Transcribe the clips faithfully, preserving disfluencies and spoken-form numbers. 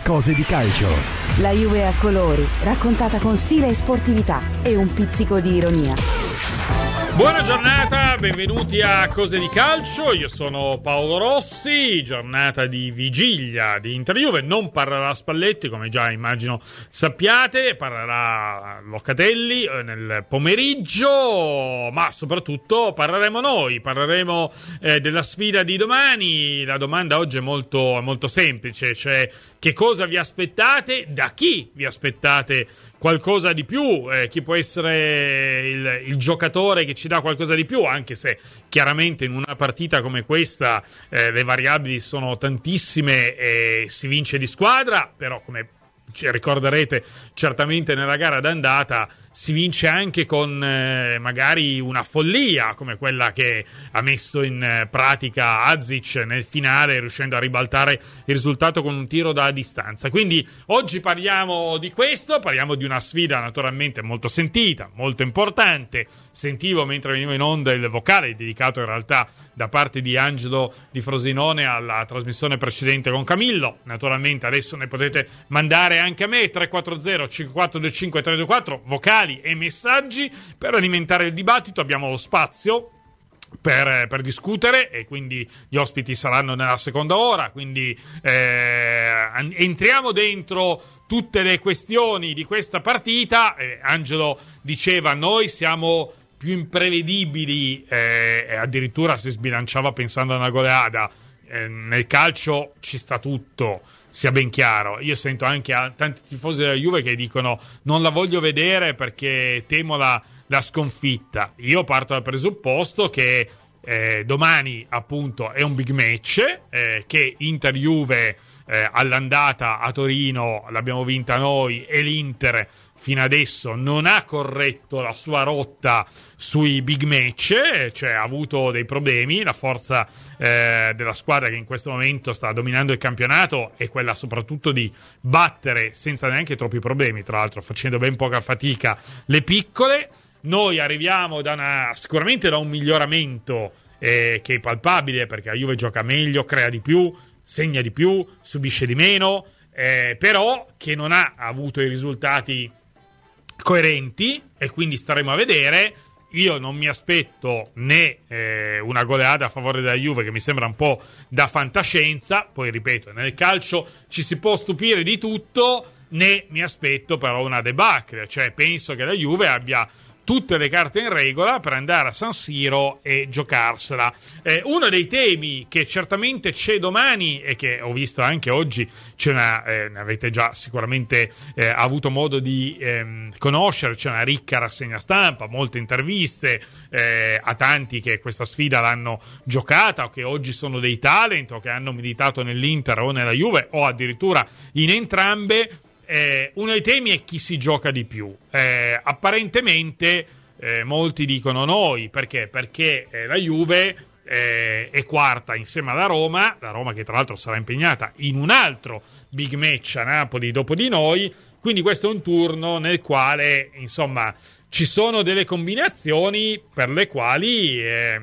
Cose di calcio. La Juve a colori, raccontata con stile e sportività e un pizzico di ironia. Buona giornata, benvenuti a Cose di Calcio, io sono Paolo Rossi, giornata di vigilia di Inter-Juve, non parlerà Spalletti come già immagino sappiate, parlerà Locatelli nel pomeriggio, ma soprattutto parleremo noi, parleremo eh, della sfida di domani. La domanda oggi è molto, molto semplice, cioè che cosa vi aspettate, da chi vi aspettate qualcosa di più, eh, chi può essere il, il giocatore che ci dà qualcosa di più, anche se chiaramente in una partita come questa eh, le variabili sono tantissime e si vince di squadra, però come ci ricorderete certamente nella gara d'andata si vince anche con eh, magari una follia come quella che ha messo in eh, pratica Azic nel finale, riuscendo a ribaltare il risultato con un tiro da distanza. Quindi oggi parliamo di questo, parliamo di una sfida naturalmente molto sentita, molto importante. Sentivo mentre veniva in onda il vocale dedicato in realtà da parte di Angelo di Frosinone alla trasmissione precedente con Camillo. Naturalmente adesso ne potete mandare anche a me, tre quattro zero cinque quattro due cinque tre due quattro, vocali e messaggi per alimentare il dibattito. Abbiamo lo spazio per, per discutere e quindi gli ospiti saranno nella seconda ora, quindi eh, entriamo dentro tutte le questioni di questa partita. eh, Angelo diceva noi siamo più imprevedibili, eh, e addirittura si sbilanciava pensando a una goleada. Eh, nel calcio ci sta tutto, sia ben chiaro. Io sento anche a tanti tifosi della Juve che dicono non la voglio vedere perché temo la, la sconfitta. Io parto dal presupposto che eh, domani appunto è un big match, eh, che Inter-Juve eh, all'andata a Torino l'abbiamo vinta noi e l'Inter fino adesso non ha corretto la sua rotta sui big match, cioè ha avuto dei problemi. La forza eh, della squadra che in questo momento sta dominando il campionato è quella soprattutto di battere senza neanche troppi problemi, tra l'altro facendo ben poca fatica, le piccole. Noi arriviamo da una, sicuramente da un miglioramento eh, che è palpabile, perché la Juve gioca meglio, crea di più, segna di più, subisce di meno, eh, però che non ha avuto i risultati coerenti, e quindi staremo a vedere. Io non mi aspetto né eh, una goleada a favore della Juve, che mi sembra un po' da fantascienza, poi ripeto, nel calcio ci si può stupire di tutto, né mi aspetto però una debacle, cioè penso che la Juve abbia tutte le carte in regola per andare a San Siro e giocarsela. Eh, uno dei temi che certamente c'è domani e che ho visto anche oggi, c'è una, eh, ne avete già sicuramente eh, avuto modo di ehm, conoscere, c'è una ricca rassegna stampa, molte interviste eh, a tanti che questa sfida l'hanno giocata o che oggi sono dei talent o che hanno militato nell'Inter o nella Juve o addirittura in entrambe. Eh, uno dei temi è chi si gioca di più. Eh, apparentemente eh, molti dicono noi, perché? Perché eh, la Juve eh, è quarta insieme alla Roma, la Roma che tra l'altro sarà impegnata in un altro big match a Napoli dopo di noi, quindi questo è un turno nel quale insomma ci sono delle combinazioni per le quali eh,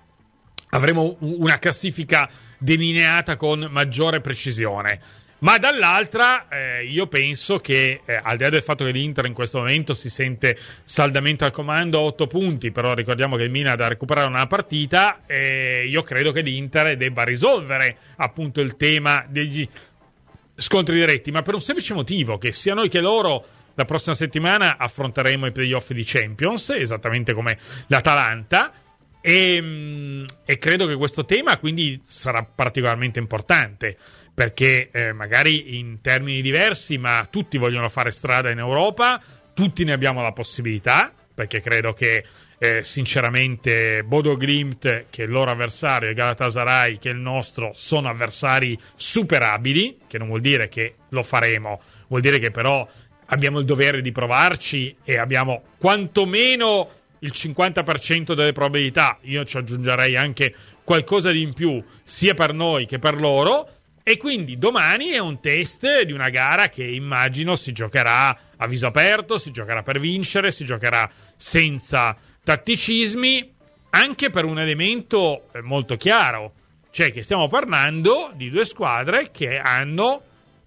avremo una classifica delineata con maggiore precisione. Ma dall'altra eh, io penso che eh, al di là del fatto che l'Inter in questo momento si sente saldamente al comando a otto punti, però ricordiamo che il Milan ha da recuperare una partita, e io credo che l'Inter debba risolvere appunto il tema degli scontri diretti, ma per un semplice motivo, che sia noi che loro la prossima settimana affronteremo i playoff di Champions, esattamente come l'Atalanta, e, e credo che questo tema quindi sarà particolarmente importante, perché eh, magari in termini diversi, ma tutti vogliono fare strada in Europa, tutti ne abbiamo la possibilità, perché credo che eh, sinceramente Bodo Glimt, che è il loro avversario, e Galatasaray, che è il nostro, sono avversari superabili, che non vuol dire che lo faremo, vuol dire che però abbiamo il dovere di provarci e abbiamo quantomeno il cinquanta per cento delle probabilità. Io ci aggiungerei anche qualcosa di in più, sia per noi che per loro. E quindi domani è un test di una gara che immagino si giocherà a viso aperto, si giocherà per vincere, si giocherà senza tatticismi, anche per un elemento molto chiaro, cioè che stiamo parlando di due squadre che hanno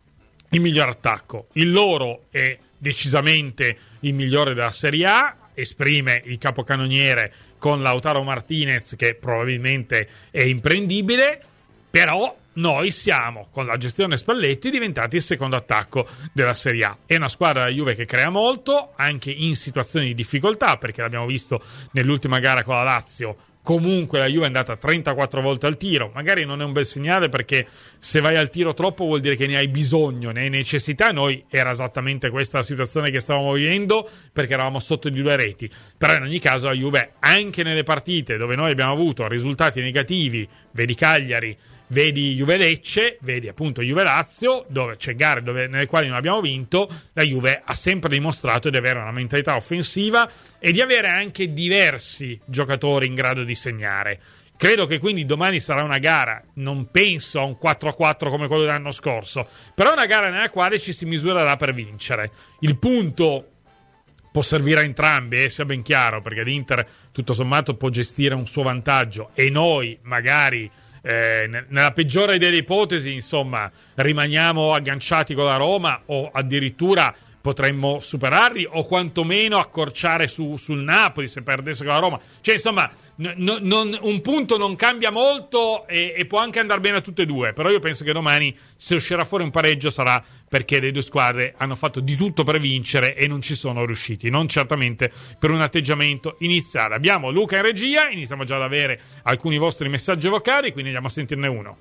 il miglior attacco. Il loro è decisamente il migliore della Serie A, esprime il capocannoniere con Lautaro Martinez, che probabilmente è imprendibile, però noi siamo, con la gestione Spalletti, diventati il secondo attacco della Serie A. È una squadra della Juve che crea molto, anche in situazioni di difficoltà, perché l'abbiamo visto nell'ultima gara con la Lazio. Comunque la Juve è andata trentaquattro volte al tiro, magari non è un bel segnale, perché se vai al tiro troppo vuol dire che ne hai bisogno, ne hai necessità. Noi era esattamente questa la situazione che stavamo vivendo, perché eravamo sotto di due reti. Però in ogni caso la Juve, anche nelle partite dove noi abbiamo avuto risultati negativi, vedi Cagliari, vedi Juve Lecce, vedi appunto Juve Lazio, dove c'è gare dove, nelle quali non abbiamo vinto, la Juve ha sempre dimostrato di avere una mentalità offensiva e di avere anche diversi giocatori in grado di segnare. Credo che quindi domani sarà una gara, non penso a un quattro a quattro come quello dell'anno scorso, però è una gara nella quale ci si misurerà per vincere. Il punto può servire a entrambi, eh, sia ben chiaro, perché l'Inter tutto sommato può gestire un suo vantaggio e noi magari Eh, nella peggiore delle ipotesi, insomma, rimaniamo agganciati con la Roma, o addirittura potremmo superarli, o quantomeno accorciare su, sul Napoli se perdesse con la Roma. Cioè, insomma, n- n- non, un punto non cambia molto e-, e può anche andare bene a tutte e due. Però io penso che domani, se uscirà fuori un pareggio, sarà perché le due squadre hanno fatto di tutto per vincere e non ci sono riusciti, non certamente per un atteggiamento iniziale. Abbiamo Luca in regia, iniziamo già ad avere alcuni vostri messaggi vocali, quindi andiamo a sentirne uno.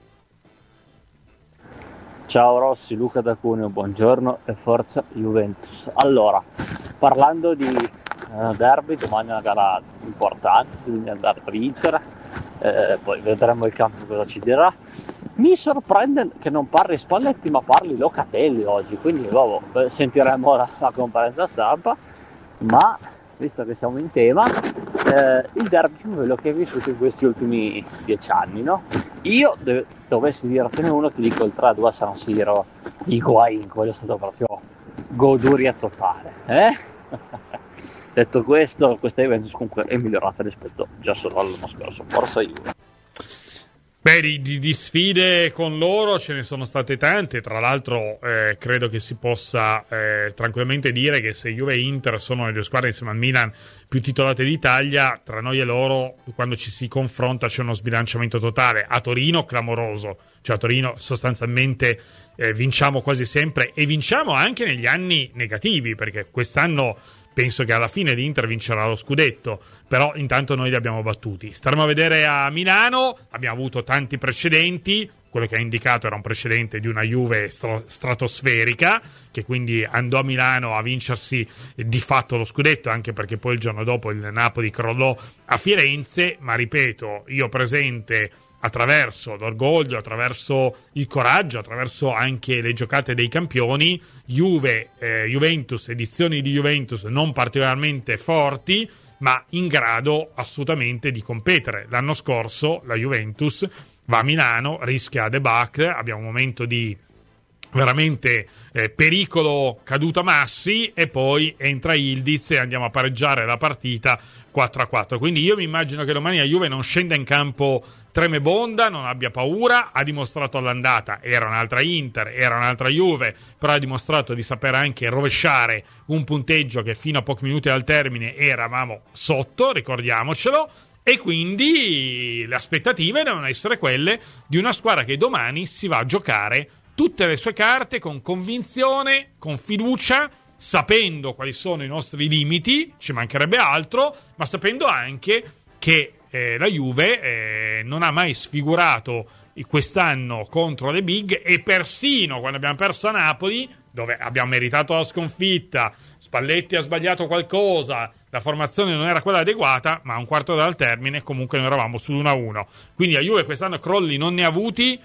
Ciao Rossi, Luca da Cuneo, buongiorno e forza Juventus. Allora, parlando di uh, derby, domani è una gara importante, bisogna andare per Inter, eh, poi vedremo il campo cosa ci dirà. Mi sorprende che non parli Spalletti ma parli Locatelli oggi, quindi vabbè, sentiremo la, la conferenza stampa, ma visto che siamo in tema, eh, il derby è quello che hai vissuto in questi ultimi dieci anni, no? Io dov- dovessi dirtene uno, ti dico il tre a due a San Siro, Higuaín, quello è stato proprio goduria totale, eh? Detto questo, questa Juventus comunque è migliorata rispetto già solo all'anno scorso, forza Juve. Beh, di, di, di sfide con loro ce ne sono state tante. Tra l'altro eh, credo che si possa eh, tranquillamente dire che se Juve e Inter sono le due squadre insieme al Milan più titolate d'Italia, tra noi e loro, quando ci si confronta, c'è uno sbilanciamento totale. A Torino clamoroso, cioè a Torino sostanzialmente eh, vinciamo quasi sempre, e vinciamo anche negli anni negativi, perché quest'anno penso che alla fine l'Inter vincerà lo scudetto, però intanto noi li abbiamo battuti. Staremo a vedere a Milano, abbiamo avuto tanti precedenti, quello che ha indicato era un precedente di una Juve stro- stratosferica, che quindi andò a Milano a vincersi di fatto lo scudetto, anche perché poi il giorno dopo il Napoli crollò a Firenze, ma ripeto, io presente attraverso l'orgoglio, attraverso il coraggio, attraverso anche le giocate dei campioni, Juve, eh, Juventus, edizioni di Juventus non particolarmente forti, ma in grado assolutamente di competere. L'anno scorso la Juventus va a Milano, rischia debacle, abbiamo un momento di veramente eh, pericolo caduta Massi, e poi entra Yildiz e andiamo a pareggiare la partita quattro a quattro. Quindi io mi immagino che domani la Juve non scenda in campo tremebonda, non abbia paura. Ha dimostrato all'andata, era un'altra Inter, era un'altra Juve, però ha dimostrato di saper anche rovesciare un punteggio che fino a pochi minuti dal termine eravamo sotto, ricordiamocelo. E quindi le aspettative devono essere quelle di una squadra che domani si va a giocare tutte le sue carte con convinzione, con fiducia, sapendo quali sono i nostri limiti, ci mancherebbe altro, ma sapendo anche che eh, la Juve eh, non ha mai sfigurato quest'anno contro le big, e persino quando abbiamo perso a Napoli, dove abbiamo meritato la sconfitta, Spalletti ha sbagliato qualcosa, la formazione non era quella adeguata, ma a un quarto d'ora dal termine comunque noi eravamo sull'uno a uno. Quindi la Juve quest'anno crolli non ne ha avuti,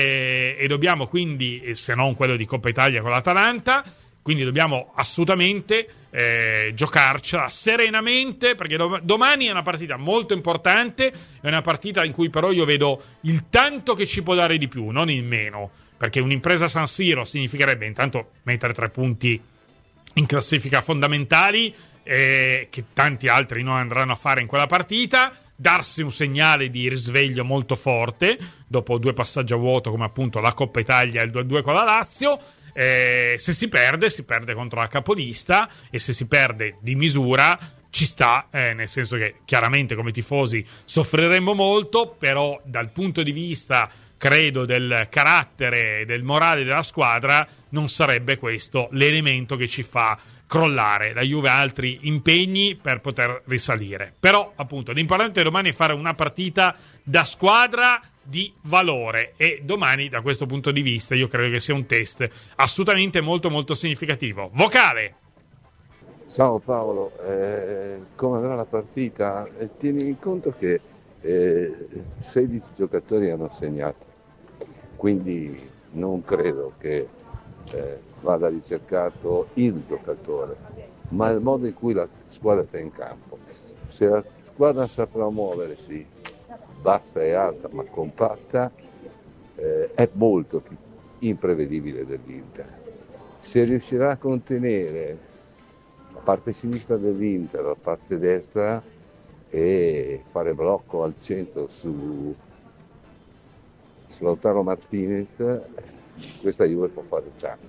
e, e dobbiamo quindi, se non quello di Coppa Italia con l'Atalanta, quindi dobbiamo assolutamente eh, giocarcela serenamente, perché do- domani è una partita molto importante, è una partita in cui però io vedo il tanto che ci può dare di più, non il meno, perché un'impresa San Siro significherebbe intanto mettere tre punti in classifica fondamentali, eh, che tanti altri non andranno a fare in quella partita. darsi un segnale di risveglio molto forte dopo due passaggi a vuoto come appunto la Coppa Italia e il due a due con la Lazio. Eh, se si perde, si perde contro la capolista, e se si perde di misura ci sta, eh, nel senso che chiaramente come tifosi soffriremmo molto, però dal punto di vista, credo, del carattere e del morale della squadra non sarebbe questo l'elemento che ci fa crollare. La Juve ha altri impegni per poter risalire, però appunto l'importante domani è fare una partita da squadra di valore, e domani da questo punto di vista io credo che sia un test assolutamente molto molto significativo. Vocale. Ciao Paolo, eh, come andrà la partita? Eh, tieni in conto che eh, sedici giocatori hanno segnato, quindi non credo che eh, vada ricercato il giocatore, ma il modo in cui la squadra sta in campo. Se la squadra saprà muoversi, bassa e alta ma compatta, eh, è molto più imprevedibile dell'Inter. Se riuscirà a contenere la parte sinistra dell'Inter, la parte destra, e fare blocco al centro su, su Lautaro Martinez, questa Juve può fare tanto.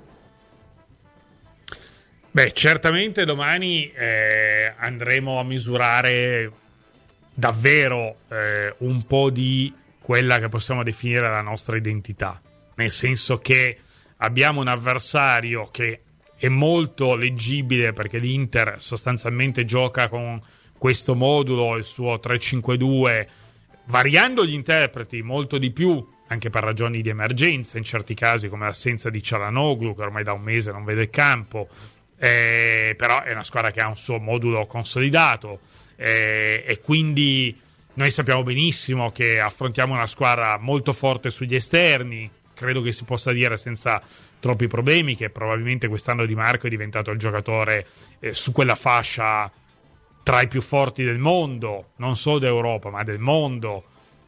Beh, certamente domani eh, andremo a misurare davvero eh, un po' di quella che possiamo definire la nostra identità, nel senso che abbiamo un avversario che è molto leggibile, perché l'Inter sostanzialmente gioca con questo modulo, il suo tre cinque due, variando gli interpreti molto di più, anche per ragioni di emergenza in certi casi, come l'assenza di Çalhanoğlu, che ormai da un mese non vede il campo, eh, però è una squadra che ha un suo modulo consolidato, eh, e quindi noi sappiamo benissimo che affrontiamo una squadra molto forte sugli esterni. Credo che si possa dire senza troppi problemi che probabilmente quest'anno Di Marco è diventato il giocatore eh, su quella fascia tra i più forti del mondo, non solo d'Europa ma del mondo.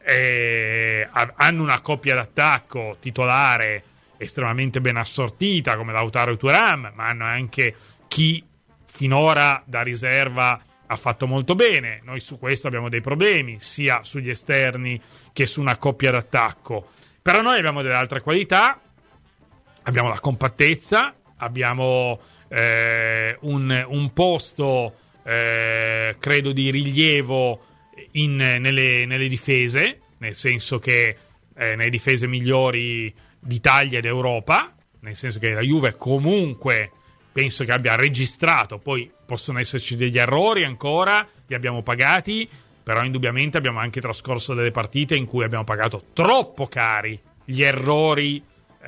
E hanno una coppia d'attacco titolare estremamente ben assortita come Lautaro e Thuram, ma hanno anche chi finora da riserva ha fatto molto bene. Noi su questo abbiamo dei problemi sia sugli esterni che su una coppia d'attacco. Però noi abbiamo delle altre qualità, abbiamo la compattezza, abbiamo eh, un, un posto, eh, credo, di rilievo in, nelle, nelle difese, nel senso che eh, nelle difese migliori d'Italia ed Europa, nel senso che la Juve comunque penso che abbia registrato, poi possono esserci degli errori ancora, li abbiamo pagati, però indubbiamente abbiamo anche trascorso delle partite in cui abbiamo pagato troppo cari gli errori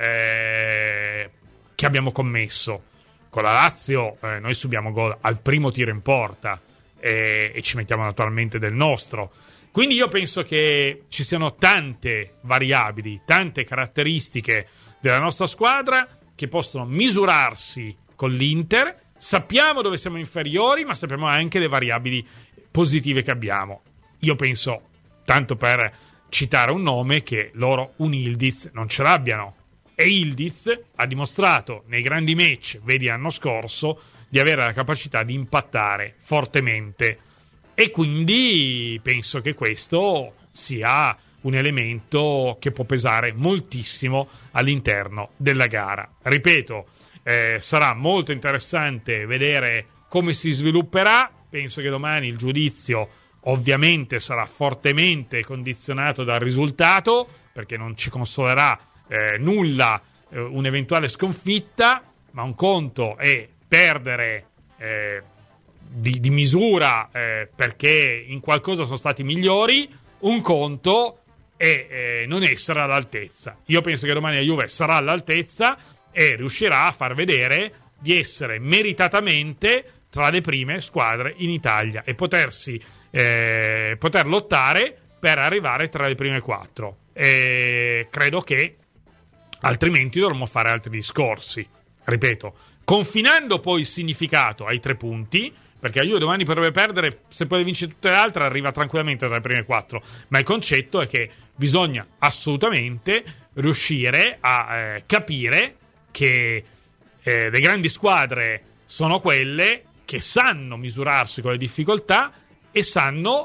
eh, che abbiamo commesso. Con la Lazio eh, noi subiamo gol al primo tiro in porta e, e ci mettiamo naturalmente del nostro. Quindi io penso che ci siano tante variabili, tante caratteristiche della nostra squadra che possono misurarsi con l'Inter. Sappiamo dove siamo inferiori, ma sappiamo anche le variabili positive che abbiamo. Io penso, tanto per citare un nome, che loro un Yildiz non ce l'abbiano. E Yildiz ha dimostrato nei grandi match, vedi l'anno scorso, di avere la capacità di impattare fortemente. E quindi penso che questo sia un elemento che può pesare moltissimo all'interno della gara. Ripeto, eh, sarà molto interessante vedere come si svilupperà. Penso che domani il giudizio ovviamente sarà fortemente condizionato dal risultato, perché non ci consolerà eh, nulla eh, un'eventuale sconfitta, ma un conto è perdere eh, di, di misura eh, perché in qualcosa sono stati migliori, un conto è eh, non essere all'altezza. Io penso che domani la Juve sarà all'altezza e riuscirà a far vedere di essere meritatamente tra le prime squadre in Italia e potersi eh, poter lottare per arrivare tra le prime quattro. E credo che altrimenti dovremmo fare altri discorsi, ripeto, confinando poi il significato ai tre punti, perché la Juve domani potrebbe perdere, se poi vincere tutte le altre arriva tranquillamente tra le prime quattro, ma il concetto è che bisogna assolutamente riuscire a eh, capire che eh, le grandi squadre sono quelle che sanno misurarsi con le difficoltà e sanno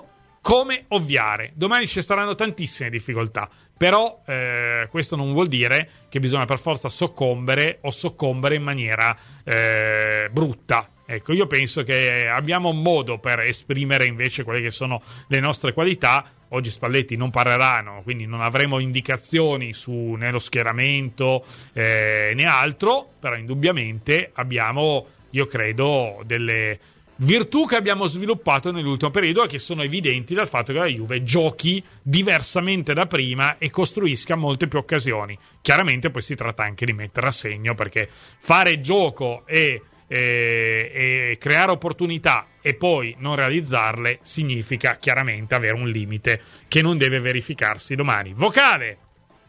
come ovviare. Domani ci saranno tantissime difficoltà, però eh, questo non vuol dire che bisogna per forza soccombere o soccombere in maniera eh, brutta. Ecco, io penso che abbiamo un modo per esprimere invece quelle che sono le nostre qualità. Oggi Spalletti non parleranno, quindi non avremo indicazioni su né lo schieramento eh, né altro, però indubbiamente abbiamo, io credo, delle virtù che abbiamo sviluppato nell'ultimo periodo e che sono evidenti dal fatto che la Juve giochi diversamente da prima e costruisca molte più occasioni. Chiaramente poi si tratta anche di mettere a segno, perché fare gioco e E, e creare opportunità e poi non realizzarle significa chiaramente avere un limite che non deve verificarsi domani. Vocale.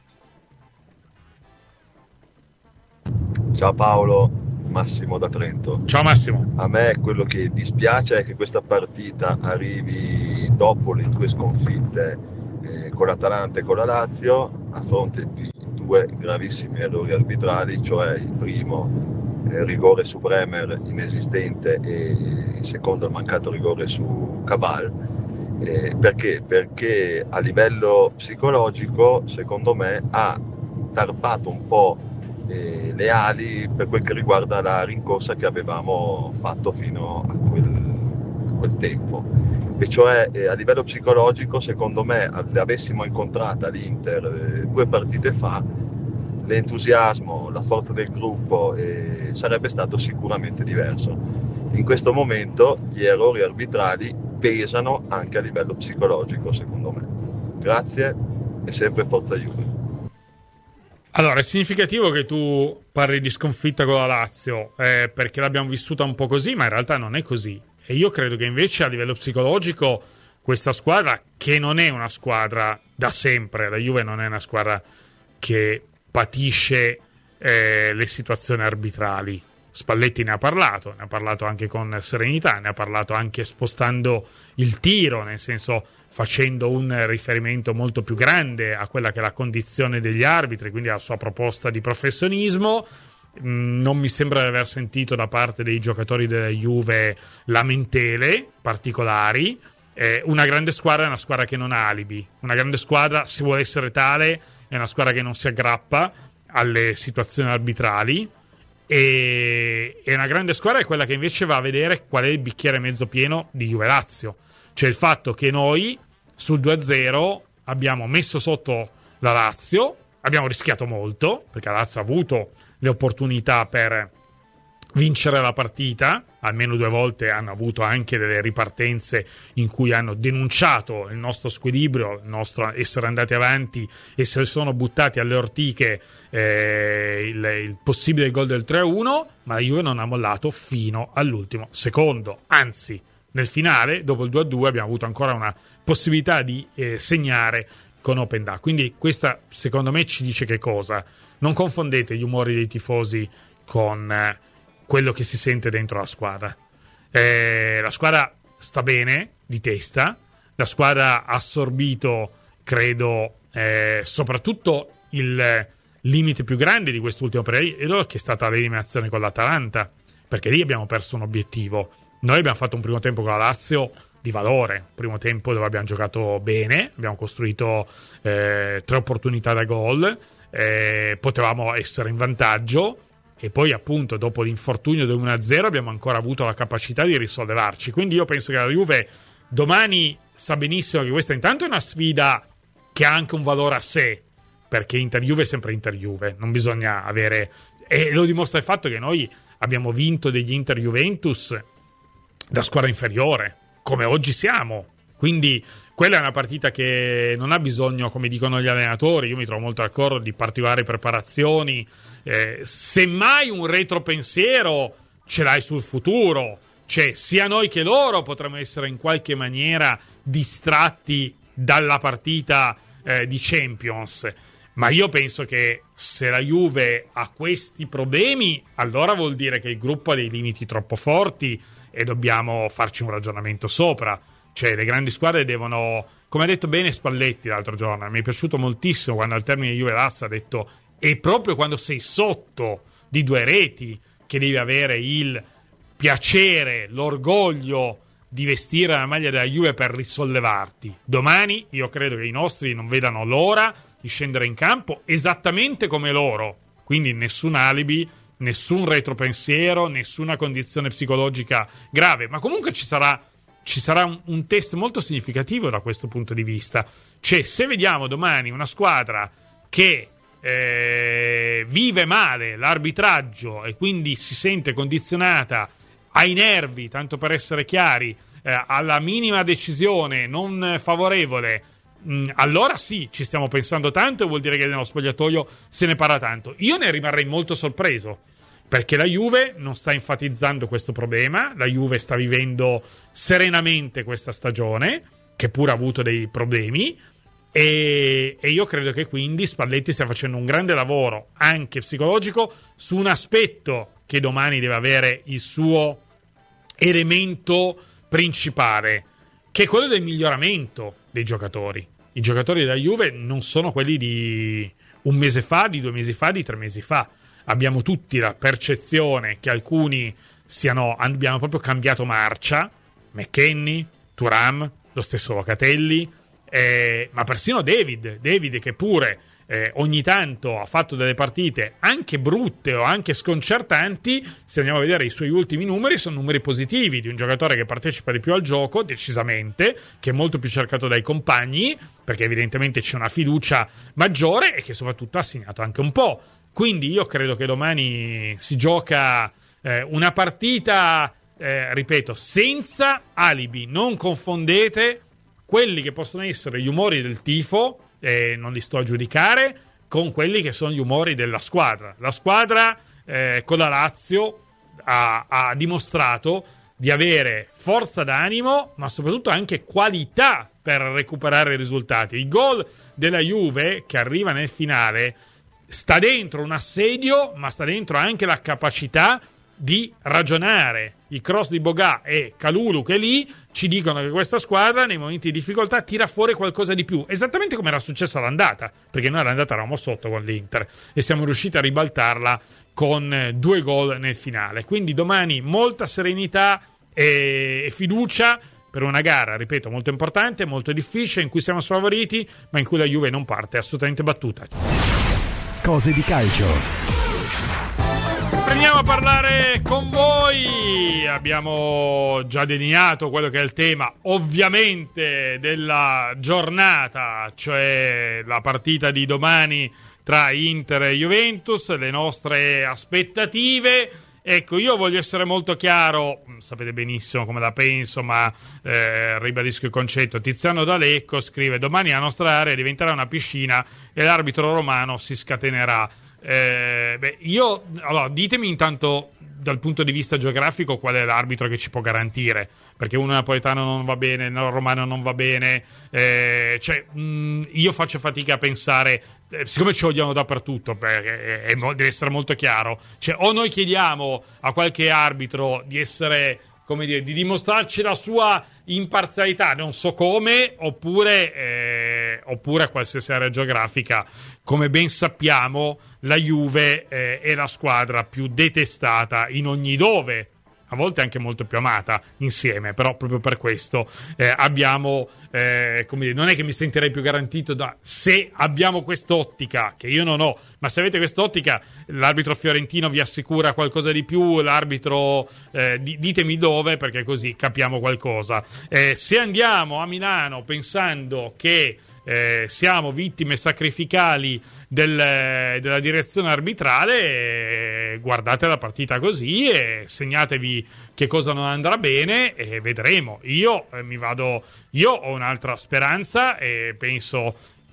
Ciao Paolo, Massimo da Trento. Ciao Massimo. A me quello che dispiace è che questa partita arrivi dopo le due sconfitte eh, con l'Atalanta e con la Lazio, a fronte di due gravissimi errori arbitrali, cioè il primo il rigore su Bremer inesistente e il secondo il mancato rigore su Cabal. Eh, perché? Perché a livello psicologico secondo me ha tarpato un po' eh, le ali per quel che riguarda la rincorsa che avevamo fatto fino a quel, a quel tempo, e cioè eh, a livello psicologico secondo me le avessimo incontrata l'Inter eh, due partite fa, l'entusiasmo, la forza del gruppo eh, sarebbe stato sicuramente diverso. In questo momento gli errori arbitrali pesano anche a livello psicologico, secondo me. Grazie e sempre forza Juve. Allora, è significativo che tu parli di sconfitta con la Lazio, eh, perché l'abbiamo vissuta un po' così, ma in realtà non è così. E io credo che invece a livello psicologico questa squadra, che non è una squadra da sempre, la Juve non è una squadra che patisce eh, le situazioni arbitrali. Spalletti ne ha parlato, ne ha parlato anche con serenità, ne ha parlato anche spostando il tiro, nel senso facendo un riferimento molto più grande a quella che è la condizione degli arbitri, quindi alla sua proposta di professionismo. Mm, non mi sembra di aver sentito da parte dei giocatori della Juve lamentele particolari. Eh, una grande squadra è una squadra che non ha alibi, una grande squadra, se vuole essere tale, è una squadra che non si aggrappa alle situazioni arbitrali, e, e una grande squadra è quella che invece va a vedere qual è il bicchiere mezzo pieno di Juve Lazio, cioè il fatto che noi sul due a zero abbiamo messo sotto la Lazio, abbiamo rischiato molto perché la Lazio ha avuto le opportunità per vincere la partita, almeno due volte hanno avuto anche delle ripartenze in cui hanno denunciato il nostro squilibrio, il nostro essere andati avanti e se sono buttati alle ortiche eh, il, il possibile gol del tre a uno, ma la Juve non ha mollato fino all'ultimo secondo, anzi nel finale dopo il due a due abbiamo avuto ancora una possibilità di eh, segnare con Open Da. Quindi questa secondo me ci dice che cosa? Non confondete gli umori dei tifosi con eh, quello che si sente dentro la squadra. Eh, la squadra sta bene di testa, la squadra ha assorbito, credo, eh, soprattutto il limite più grande di quest'ultimo periodo, che è stata l'eliminazione con l'Atalanta, perché lì abbiamo perso un obiettivo. Noi abbiamo fatto un primo tempo con la Lazio di valore, primo tempo dove abbiamo giocato bene, abbiamo costruito eh, tre opportunità da gol, eh, potevamo essere in vantaggio, e poi appunto dopo l'infortunio del uno a zero abbiamo ancora avuto la capacità di risollevarci. Quindi io penso che la Juve domani sa benissimo che questa intanto è una sfida che ha anche un valore a sé, perché Inter-Juve è sempre Inter-Juve, non bisogna avere, e lo dimostra il fatto che noi abbiamo vinto degli Inter-Juventus da squadra inferiore, come oggi siamo. Quindi quella è una partita che non ha bisogno, come dicono gli allenatori, io mi trovo molto d'accordo, di particolari preparazioni, eh, semmai un retropensiero ce l'hai sul futuro, cioè sia noi che loro potremmo essere in qualche maniera distratti dalla partita eh, di Champions, ma io penso che se la Juve ha questi problemi, allora vuol dire che il gruppo ha dei limiti troppo forti e dobbiamo farci un ragionamento sopra. Cioè le grandi squadre devono, come ha detto bene Spalletti l'altro giorno, mi è piaciuto moltissimo quando al termine di Juve Lazio ha detto è proprio quando sei sotto di due reti che devi avere il piacere, l'orgoglio di vestire la maglia della Juve per risollevarti. Domani io credo che i nostri non vedano l'ora di scendere in campo esattamente come loro, quindi nessun alibi, nessun retropensiero, nessuna condizione psicologica grave, ma comunque ci sarà ci sarà un, un test molto significativo da questo punto di vista. Cioè, se vediamo domani una squadra che eh, vive male l'arbitraggio e quindi si sente condizionata ai nervi, tanto per essere chiari, eh, alla minima decisione non favorevole, mh, allora sì, ci stiamo pensando tanto e vuol dire che nello spogliatoio se ne parla tanto. Io ne rimarrei molto sorpreso, perché la Juve non sta enfatizzando questo problema, la Juve sta vivendo serenamente questa stagione, che pure ha avuto dei problemi, e, e io credo che quindi Spalletti stia facendo un grande lavoro, anche psicologico, su un aspetto che domani deve avere il suo elemento principale, che è quello del miglioramento dei giocatori. I giocatori della Juve non sono quelli di un mese fa, di due mesi fa, di tre mesi fa. Abbiamo tutti la percezione che alcuni siano, abbiano proprio cambiato marcia. McKennie, Thuram, lo stesso Locatelli, eh, ma persino David, David che pure eh, ogni tanto ha fatto delle partite anche brutte o anche sconcertanti. Se andiamo a vedere i suoi ultimi numeri, sono numeri positivi di un giocatore che partecipa di più al gioco, decisamente, che è molto più cercato dai compagni, perché evidentemente c'è una fiducia maggiore e che soprattutto ha segnato anche un po'. Quindi io credo che domani si gioca eh, una partita, eh, ripeto, senza alibi. Non confondete quelli che possono essere gli umori del tifo, eh, non li sto a giudicare, con quelli che sono gli umori della squadra. La squadra eh, con la Lazio ha, ha dimostrato di avere forza d'animo, ma soprattutto anche qualità per recuperare i risultati. Il gol della Juve che arriva nel finale sta dentro un assedio, ma sta dentro anche la capacità di ragionare. Il cross di Boga e Kalulu che lì ci dicono che questa squadra nei momenti di difficoltà tira fuori qualcosa di più, esattamente come era successo all'andata, perché noi all'andata eravamo sotto con l'Inter e siamo riusciti a ribaltarla con due gol nel finale. Quindi domani molta serenità e fiducia per una gara, ripeto, molto importante, molto difficile, in cui siamo sfavoriti, ma in cui la Juve non parte assolutamente battuta. Cose di calcio. Prendiamo a parlare con voi. Abbiamo già delineato quello che è il tema, ovviamente, della giornata, cioè la partita di domani tra Inter e Juventus, le nostre aspettative. Ecco, io voglio essere molto chiaro, sapete benissimo come la penso, ma eh, ribadisco il concetto. Tiziano D'Alecco scrive: domani la nostra area diventerà una piscina e l'arbitro romano si scatenerà. Eh, beh, io, allora, ditemi intanto dal punto di vista geografico qual è l'arbitro che ci può garantire, perché uno napoletano non va bene, uno romano non va bene, eh, cioè mh, io faccio fatica a pensare, eh, siccome ci odiano dappertutto, perché è, è, deve essere molto chiaro, cioè o noi chiediamo a qualche arbitro di essere, come dire, di dimostrarci la sua imparzialità, non so come, oppure eh, oppure a qualsiasi area geografica. Come ben sappiamo, la Juve eh, è la squadra più detestata in ogni dove, a volte anche molto più amata insieme, però proprio per questo eh, abbiamo, eh, come dire, non è che mi sentirei più garantito da, se abbiamo quest'ottica, che io non ho, ma se avete quest'ottica, l'arbitro fiorentino vi assicura qualcosa di più, l'arbitro, eh, di, ditemi dove, perché così capiamo qualcosa. Eh, se andiamo a Milano pensando che Eh, siamo vittime sacrificali del, della direzione arbitrale, eh, guardate la partita così e segnatevi che cosa non andrà bene e vedremo. Io eh, mi vado, io ho un'altra speranza e penso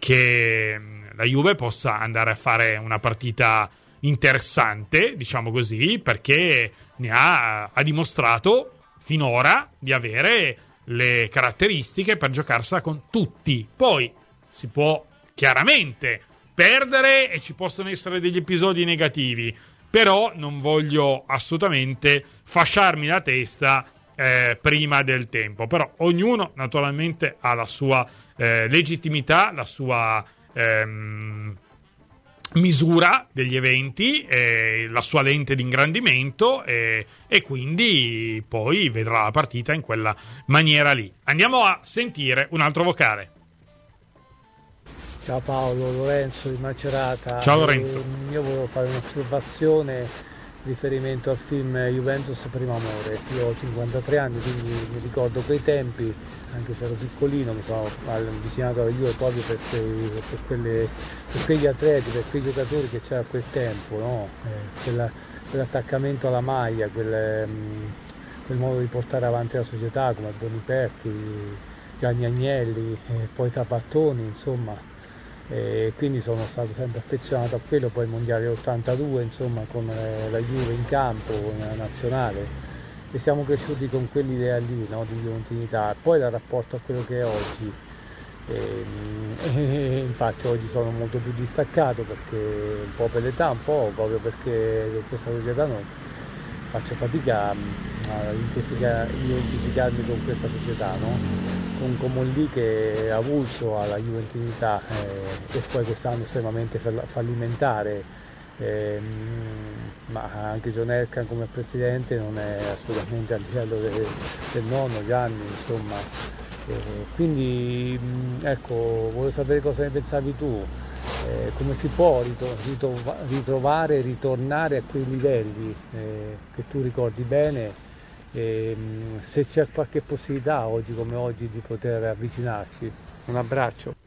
che la Juve possa andare a fare una partita interessante, diciamo così, perché ne ha, ha dimostrato finora di avere le caratteristiche per giocarsela con tutti. Poi si può chiaramente perdere e ci possono essere degli episodi negativi, però non voglio assolutamente fasciarmi la testa eh, prima del tempo. Però ognuno naturalmente ha la sua eh, legittimità, la sua ehm, misura degli eventi, eh, la sua lente di ingrandimento, eh, e quindi poi vedrà la partita in quella maniera lì. Andiamo a sentire un altro vocale. Ciao Paolo, Lorenzo di Macerata. Ciao Lorenzo. E io volevo fare un'osservazione in riferimento al film Juventus Primo Amore. Io ho cinquantatré anni, quindi mi ricordo quei tempi, anche se ero piccolino, mi sono avvicinato alla Juve proprio per, quei, per, quelle, per quegli atleti, per quei giocatori che c'era a quel tempo, no? eh, quella, quell'attaccamento alla maglia, quel, quel modo di portare avanti la società, come Boniperti, Gianni Agnelli, eh, poi Trapattoni, insomma. E quindi sono stato sempre affezionato a quello, poi il mondiale ottantadue, insomma, con la Juve in campo, nella nazionale, e siamo cresciuti con quell'idea lì, no, di continuità. Poi dal rapporto a quello che è oggi, e, e infatti oggi sono molto più distaccato, perché un po' per l'età, un po' proprio perché questa società non faccio fatica a identificarmi con questa società, no? Con Comolli che ha avulso alla juventinità, eh, e poi quest'anno estremamente fallimentare, eh, ma anche John Elkann come presidente non è assolutamente a livello del, del nonno Gianni, insomma. Eh, quindi ecco, volevo sapere cosa ne pensavi tu, eh, come si può ritro- ritrovare, ritornare a quei livelli eh, che tu ricordi bene. E se c'è qualche possibilità oggi come oggi di poter avvicinarsi. Un abbraccio.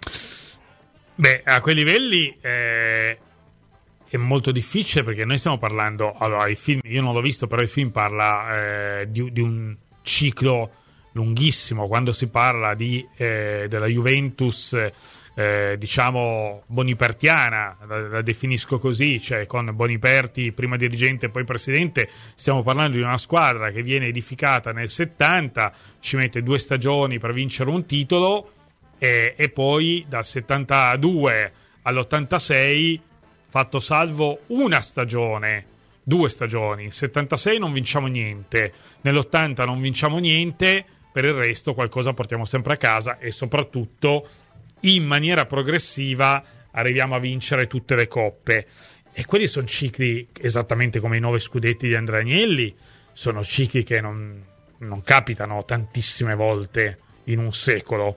Beh, a quei livelli eh, è molto difficile, perché noi stiamo parlando, allora il film, io non l'ho visto, però il film parla eh, di, di un ciclo lunghissimo. Quando si parla di eh, della Juventus eh, diciamo bonipertiana, la, la definisco così, cioè con Boniperti prima dirigente e poi presidente, stiamo parlando di una squadra che viene edificata nel settanta, ci mette due stagioni per vincere un titolo, e, e poi dal settantadue all'ottantasei, fatto salvo una stagione, due stagioni, nel settantasei non vinciamo niente, nell'ottanta non vinciamo niente, per il resto qualcosa portiamo sempre a casa, e soprattutto in maniera progressiva arriviamo a vincere tutte le coppe. E quelli sono cicli, esattamente come i nove scudetti di Andrea Agnelli, sono cicli che non, non capitano tantissime volte in un secolo.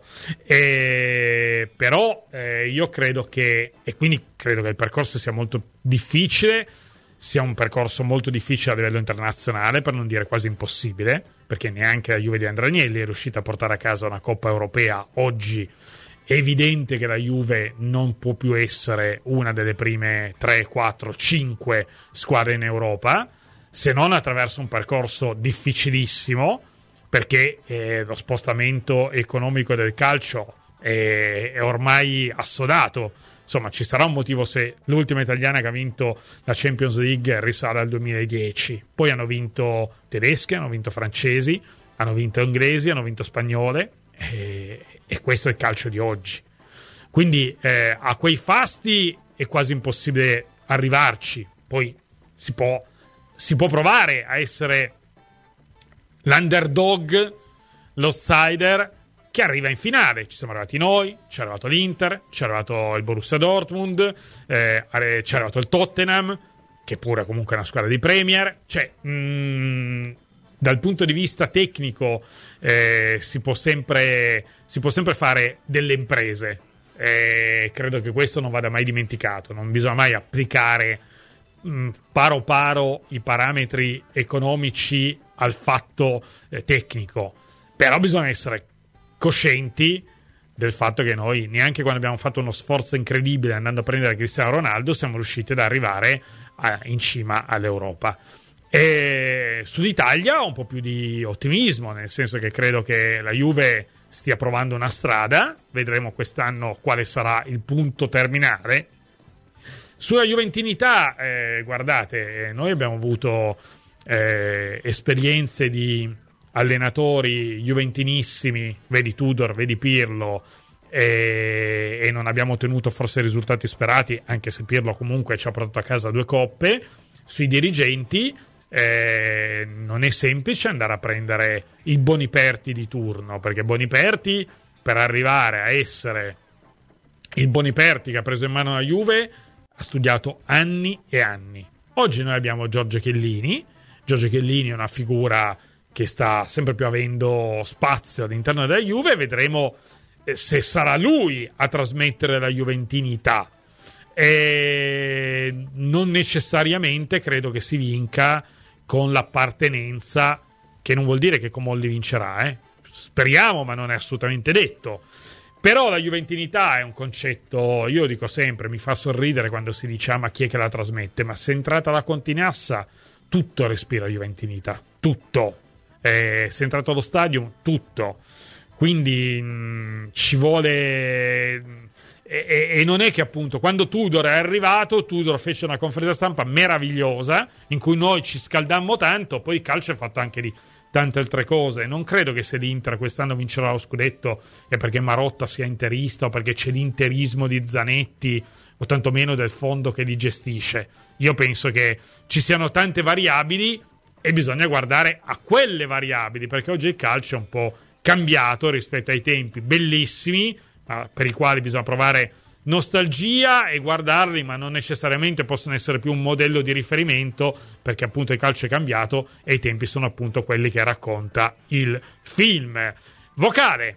E, però eh, io credo che, e quindi credo che il percorso sia molto difficile, sia un percorso molto difficile a livello internazionale, per non dire quasi impossibile, perché neanche la Juve di Andrea Agnelli è riuscita a portare a casa una Coppa Europea. Oggi è evidente che la Juve non può più essere una delle prime tre, quattro, cinque squadre in Europa, se non attraverso un percorso difficilissimo, perché eh, lo spostamento economico del calcio è, è ormai assodato. Insomma, ci sarà un motivo se l'ultima italiana che ha vinto la Champions League risale al duemiladieci. Poi hanno vinto tedesche, hanno vinto francesi, hanno vinto inglesi, hanno vinto spagnole, e, e questo è il calcio di oggi. Quindi eh, a quei fasti è quasi impossibile arrivarci. Poi si può, si può provare a essere l'underdog, l'outsider che arriva in finale. Ci siamo arrivati noi, ci è arrivato l'Inter, ci è arrivato il Borussia Dortmund, eh, ci è arrivato il Tottenham, che pure comunque è una squadra di Premier. Cioè, mh, dal punto di vista tecnico eh, si può sempre si può sempre fare delle imprese. Eh, credo che questo non vada mai dimenticato. Non bisogna mai applicare mh, paro paro i parametri economici al fatto eh, tecnico. Però bisogna essere coscienti del fatto che noi, neanche quando abbiamo fatto uno sforzo incredibile andando a prendere Cristiano Ronaldo, siamo riusciti ad arrivare a, in cima all'Europa. E sull'Italia ho un po' più di ottimismo, nel senso che credo che la Juve stia provando una strada, vedremo quest'anno quale sarà il punto terminale. Sulla juventinità, eh, guardate, noi abbiamo avuto eh, esperienze di allenatori juventinissimi, vedi Tudor, vedi Pirlo, e, e non abbiamo ottenuto forse i risultati sperati, anche se Pirlo comunque ci ha portato a casa due coppe. Sui dirigenti eh, non è semplice andare a prendere il Boniperti di turno, perché Boniperti, per arrivare a essere il Boniperti che ha preso in mano la Juve, ha studiato anni e anni. Oggi noi abbiamo Giorgio Chiellini. Giorgio Chiellini è una figura che sta sempre più avendo spazio all'interno della Juve, e vedremo se sarà lui a trasmettere la juventinità. E non necessariamente credo che si vinca con l'appartenenza, che non vuol dire che Comolli vincerà, eh? Speriamo, ma non è assolutamente detto. Però la juventinità è un concetto, io dico sempre, mi fa sorridere quando si dice ah, ma chi è che la trasmette? Ma se è entrata la Continassa, tutto respira juventinità, tutto. Eh, se è entrato allo stadio, tutto. Quindi mh, ci vuole... E, e, e non è che appunto quando Tudor è arrivato, Tudor fece una conferenza stampa meravigliosa in cui noi ci scaldammo tanto, poi il calcio è fatto anche di tante altre cose. Non credo che se l'Inter quest'anno vincerà lo scudetto è perché Marotta sia interista o perché c'è l'interismo di Zanetti o tantomeno del fondo che li gestisce. Io penso che ci siano tante variabili e bisogna guardare a quelle variabili, perché oggi il calcio è un po' cambiato rispetto ai tempi bellissimi, ma per i quali bisogna provare nostalgia e guardarli, ma non necessariamente possono essere più un modello di riferimento, perché appunto il calcio è cambiato e i tempi sono appunto quelli che racconta il film. Vocale.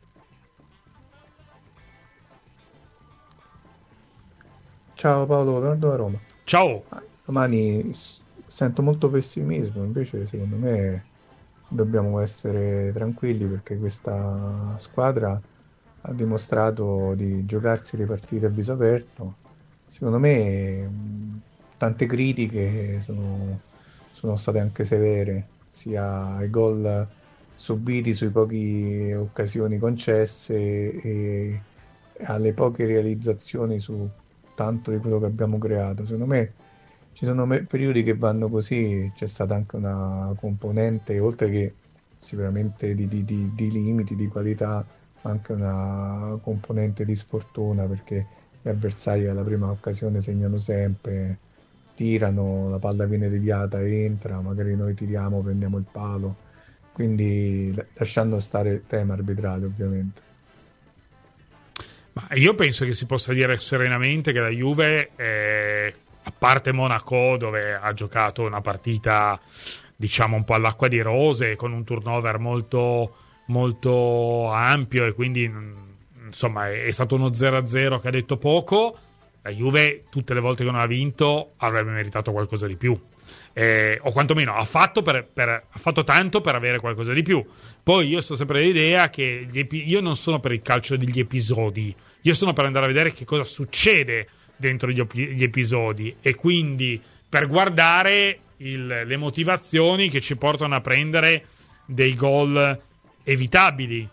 Ciao Paolo, Leonardo da Roma. Ciao. Domani sento molto pessimismo, invece secondo me dobbiamo essere tranquilli, perché questa squadra ha dimostrato di giocarsi le partite a viso aperto. Secondo me tante critiche sono, sono state anche severe, sia ai gol subiti sui pochi occasioni concesse e alle poche realizzazioni su tanto di quello che abbiamo creato. Secondo me ci sono periodi che vanno così, c'è stata anche una componente, oltre che sicuramente di, di, di, di limiti, di qualità, anche una componente di sfortuna, perché gli avversari alla prima occasione segnano sempre, tirano, la palla viene deviata, entra, magari noi tiriamo, prendiamo il palo, quindi lasciando stare il tema arbitrale ovviamente. Ma io penso che si possa dire serenamente che la Juve, eh, a parte Monaco, dove ha giocato una partita diciamo un po' all'acqua di rose, con un turnover molto molto ampio, e quindi insomma è, è stato uno zero a zero che ha detto poco. La Juve tutte le volte che non ha vinto avrebbe meritato qualcosa di più, eh, o quantomeno ha fatto, per, per, ha fatto tanto per avere qualcosa di più. Poi io sono sempre dell'idea che gli epi- io non sono per il calcio degli episodi, io sono per andare a vedere che cosa succede dentro gli, op- gli episodi, e quindi per guardare il, le motivazioni che ci portano a prendere dei gol evitabili.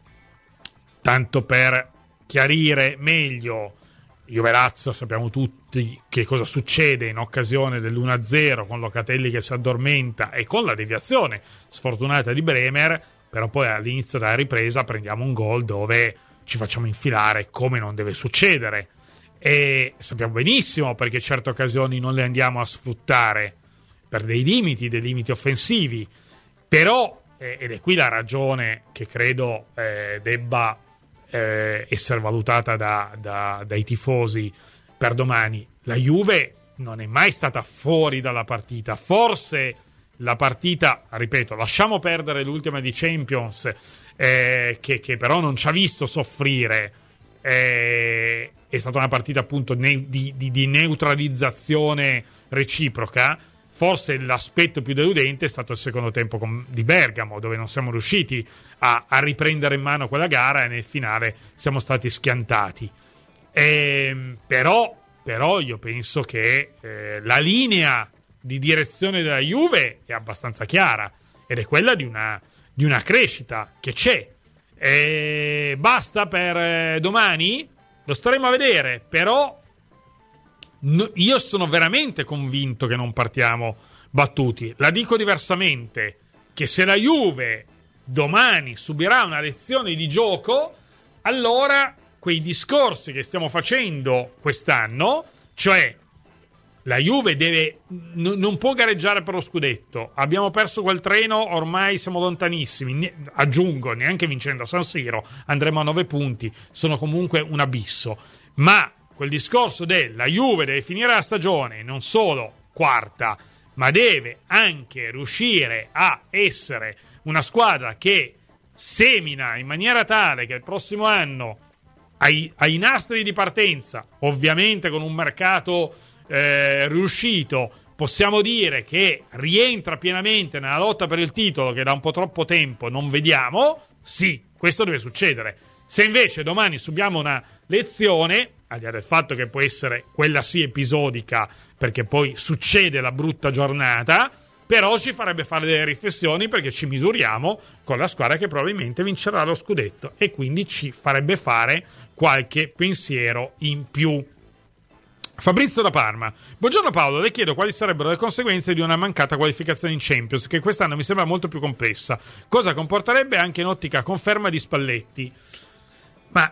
Tanto per chiarire meglio, Juve-Lazio sappiamo tutti che cosa succede in occasione dell'uno a zero, con Locatelli che si addormenta e con la deviazione sfortunata di Bremer, però poi all'inizio della ripresa prendiamo un gol dove ci facciamo infilare come non deve succedere, e sappiamo benissimo perché certe occasioni non le andiamo a sfruttare per dei limiti, dei limiti offensivi. Però ed è qui la ragione che credo eh, debba eh, essere valutata da, da, dai tifosi per domani. La Juve non è mai stata fuori dalla partita. Forse la partita, ripeto, lasciamo perdere l'ultima di Champions, eh, che, che però non ci ha visto soffrire, eh, è stata una partita appunto ne- di, di, di neutralizzazione reciproca. Forse l'aspetto più deludente è stato il secondo tempo con, di Bergamo, dove non siamo riusciti a, a riprendere in mano quella gara e nel finale siamo stati schiantati. E, però, però io penso che eh, la linea di direzione della Juve è abbastanza chiara, ed è quella di una, di una crescita che c'è. E basta per eh, domani? Lo staremo a vedere, però... No, io sono veramente convinto che non partiamo battuti. La dico diversamente, che se la Juve domani subirà una lezione di gioco, allora quei discorsi che stiamo facendo quest'anno, cioè la Juve deve n- non può gareggiare per lo scudetto, abbiamo perso quel treno, ormai siamo lontanissimi, ne- aggiungo, neanche vincendo a San Siro andremo a nove punti, sono comunque un abisso, ma quel discorso della Juve deve finire la stagione non solo quarta, ma deve anche riuscire a essere una squadra che semina in maniera tale che il prossimo anno ai, ai nastri di partenza, ovviamente con un mercato eh, riuscito, possiamo dire che rientra pienamente nella lotta per il titolo che da un po' troppo tempo non vediamo. Sì, questo deve succedere. Se invece domani subiamo una lezione, al di là del fatto che può essere quella sì episodica, perché poi succede la brutta giornata, però ci farebbe fare delle riflessioni, perché ci misuriamo con la squadra che probabilmente vincerà lo scudetto, e quindi ci farebbe fare qualche pensiero in più. Fabrizio da Parma: buongiorno Paolo, le chiedo quali sarebbero le conseguenze di una mancata qualificazione in Champions, che quest'anno mi sembra molto più complessa. Cosa comporterebbe anche in ottica conferma di Spalletti? Ma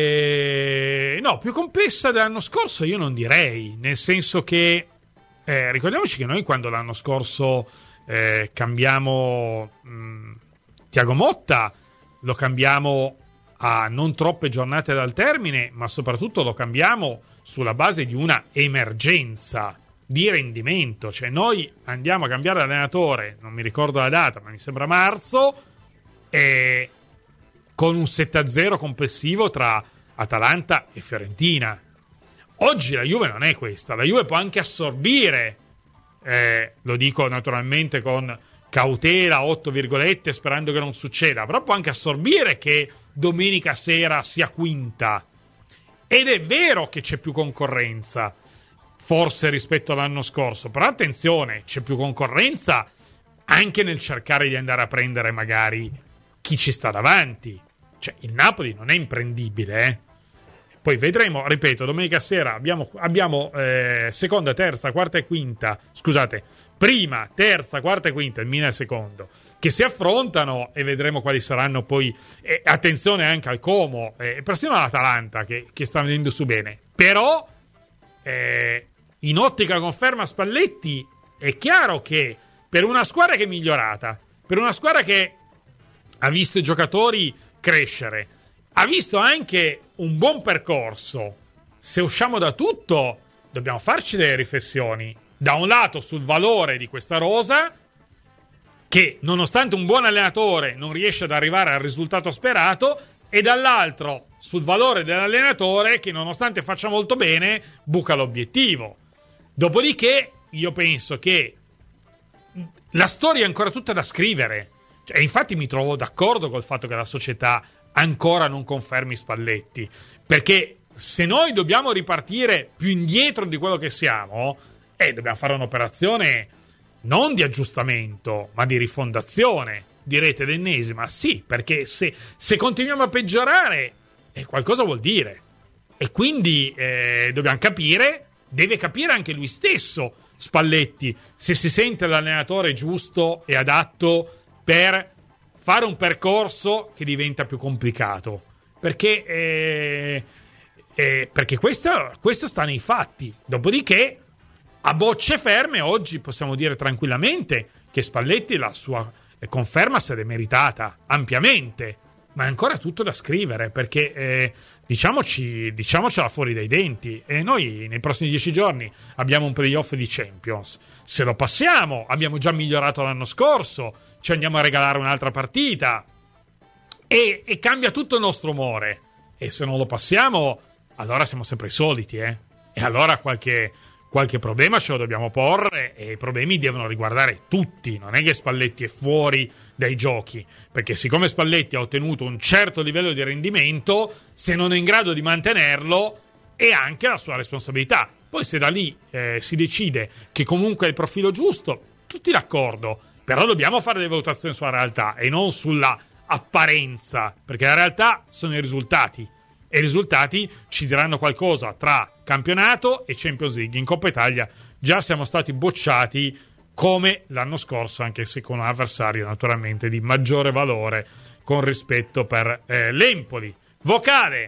eh, no, più complessa dell'anno scorso io non direi, nel senso che eh, ricordiamoci che noi quando l'anno scorso eh, cambiamo mh, Thiago Motta, lo cambiamo a non troppe giornate dal termine, ma soprattutto lo cambiamo sulla base di una emergenza di rendimento. Cioè noi andiamo a cambiare allenatore, non mi ricordo la data, ma mi sembra marzo, e con un sette a zero complessivo tra Atalanta e Fiorentina. Oggi la Juve non è questa, la Juve può anche assorbire, eh, lo dico naturalmente con cautela, otto virgolette, sperando che non succeda, però può anche assorbire che domenica sera sia quinta. Ed è vero che c'è più concorrenza, forse rispetto all'anno scorso, però attenzione, c'è più concorrenza anche nel cercare di andare a prendere magari chi ci sta davanti. Cioè il Napoli non è imprendibile, eh? Poi vedremo, ripeto, domenica sera abbiamo, abbiamo eh, seconda, terza, quarta e quinta, scusate, prima, terza, quarta e quinta, il Milan secondo, che si affrontano, e vedremo quali saranno poi, eh, attenzione anche al Como, e eh, persino all'Atalanta che, che sta venendo su bene. Però eh, in ottica conferma Spalletti, è chiaro che per una squadra che è migliorata, per una squadra che ha visto i giocatori crescere, ha visto anche un buon percorso, se usciamo da tutto dobbiamo farci delle riflessioni, da un lato sul valore di questa rosa, che nonostante un buon allenatore non riesce ad arrivare al risultato sperato, e dall'altro sul valore dell'allenatore che nonostante faccia molto bene buca l'obiettivo. Dopodiché io penso che la storia è ancora tutta da scrivere, cioè, infatti mi trovo d'accordo col fatto che la società ancora non confermi Spalletti, perché se noi dobbiamo ripartire più indietro di quello che siamo, eh, dobbiamo fare un'operazione non di aggiustamento ma di rifondazione, direte l'ennesima. Sì, perché se, se continuiamo a peggiorare eh, qualcosa vuol dire, e quindi eh, dobbiamo capire, deve capire anche lui stesso Spalletti, se si sente l'allenatore giusto e adatto per fare un percorso che diventa più complicato, perché eh, eh, perché questo, questo sta nei fatti. Dopodiché a bocce ferme oggi possiamo dire tranquillamente che Spalletti la sua conferma se l'è meritata ampiamente, ma è ancora tutto da scrivere, perché eh, diciamoci, diciamocela fuori dai denti, e noi nei prossimi dieci giorni abbiamo un playoff di Champions. Se lo passiamo abbiamo già migliorato l'anno scorso, ci andiamo a regalare un'altra partita e, e cambia tutto il nostro umore. E se non lo passiamo allora siamo sempre i soliti, eh? E allora qualche, qualche problema ce lo dobbiamo porre, e i problemi devono riguardare tutti, non è che Spalletti è fuori dai giochi, perché siccome Spalletti ha ottenuto un certo livello di rendimento, se non è in grado di mantenerlo è anche la sua responsabilità. Poi se da lì eh, si decide che comunque è il profilo giusto, tutti d'accordo, però dobbiamo fare delle valutazioni sulla realtà e non sulla apparenza, perché la realtà sono i risultati, e i risultati ci diranno qualcosa tra campionato e Champions League. In Coppa Italia già siamo stati bocciati come l'anno scorso, anche se con un avversario naturalmente di maggiore valore con rispetto per eh, l'Empoli. Vocale.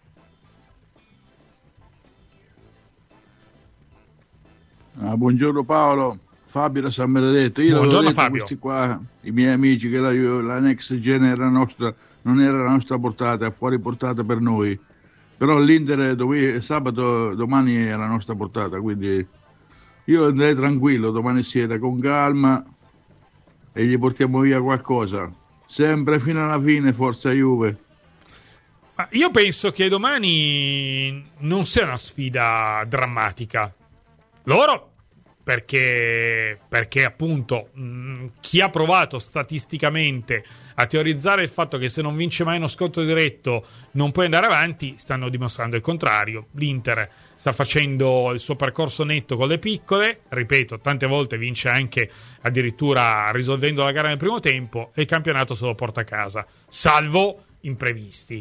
Ah, buongiorno Paolo, Fabio da San Benedetto. Io buongiorno detto, Fabio. Questi qua, i miei amici, che la, la next gen era nostra, non era la nostra portata, è fuori portata per noi. Però l'Inter dove, sabato, domani è alla nostra portata, quindi io andrei tranquillo domani sera con calma e gli portiamo via qualcosa, sempre fino alla fine, forza Juve. Ma io penso che domani non sia una sfida drammatica. Loro, perché, perché appunto mh, chi ha provato statisticamente a teorizzare il fatto che se non vince mai uno scontro diretto non puoi andare avanti, stanno dimostrando il contrario. L'Inter sta facendo il suo percorso netto con le piccole, ripeto, tante volte vince anche addirittura risolvendo la gara nel primo tempo, e il campionato se lo porta a casa, salvo imprevisti.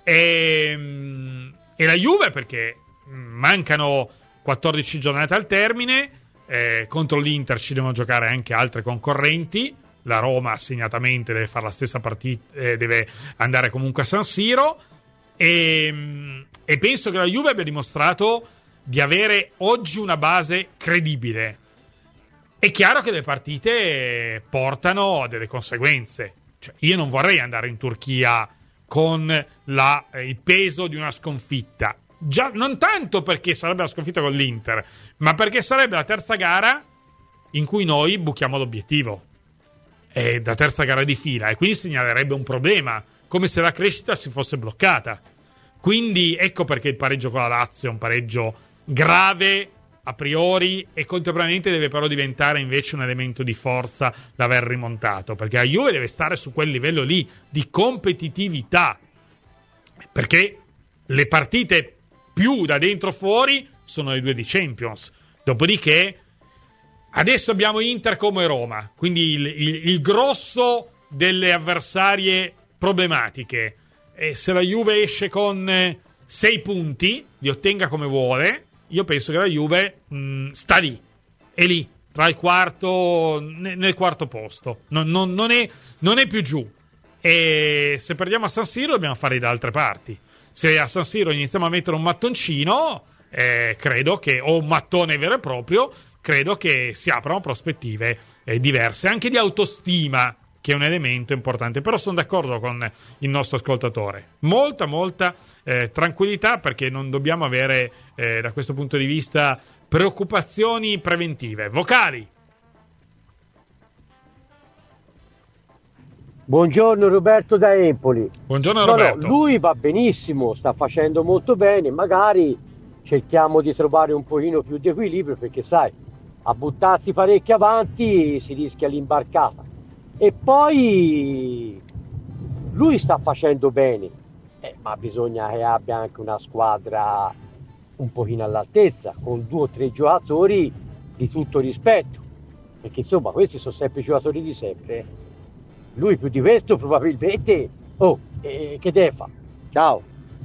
E, e la Juve perché mancano quattordici giornate al termine, eh, contro l'Inter ci devono giocare anche altre concorrenti, la Roma segnatamente deve fare la stessa partita, eh, deve andare comunque a San Siro, e, e penso che la Juve abbia dimostrato di avere oggi una base credibile. È chiaro che le partite portano a delle conseguenze, cioè, io non vorrei andare in Turchia con la, il peso di una sconfitta, già non tanto perché sarebbe la sconfitta con l'Inter, ma perché sarebbe la terza gara in cui noi buchiamo l'obiettivo, è la terza gara di fila, e quindi segnalerebbe un problema, come se la crescita si fosse bloccata. Quindi ecco perché il pareggio con la Lazio è un pareggio grave a priori, e contemporaneamente deve però diventare invece un elemento di forza l'aver rimontato, perché la Juve deve stare su quel livello lì di competitività, perché le partite più da dentro fuori sono le due di Champions. Dopodiché adesso abbiamo Inter come Roma, quindi il, il, il grosso delle avversarie problematiche, e se la Juve esce con sei punti, li ottenga come vuole, io penso che la Juve mh, sta lì, è lì, tra il quarto, nel quarto posto, non, non, non, è, non è più giù. E se perdiamo a San Siro dobbiamo fare da altre parti. Se a San Siro iniziamo a mettere un mattoncino, eh, credo che, o un mattone vero e proprio, credo che si aprano prospettive eh, diverse, anche di autostima, che è un elemento importante. Però sono d'accordo con il nostro ascoltatore, molta molta eh, tranquillità, perché non dobbiamo avere eh, da questo punto di vista preoccupazioni preventive. Vocali. Buongiorno Roberto da Empoli. Buongiorno no, Roberto. No, lui va benissimo, sta facendo molto bene, magari cerchiamo di trovare un pochino più di equilibrio, perché sai, a buttarsi parecchio avanti si rischia l'imbarcata. E poi lui sta facendo bene, eh, ma bisogna che abbia anche una squadra un pochino all'altezza, con due o tre giocatori di tutto rispetto, perché insomma questi sono sempre giocatori di sempre. Lui più di questo probabilmente, oh, eh, che deve fare? Ciao.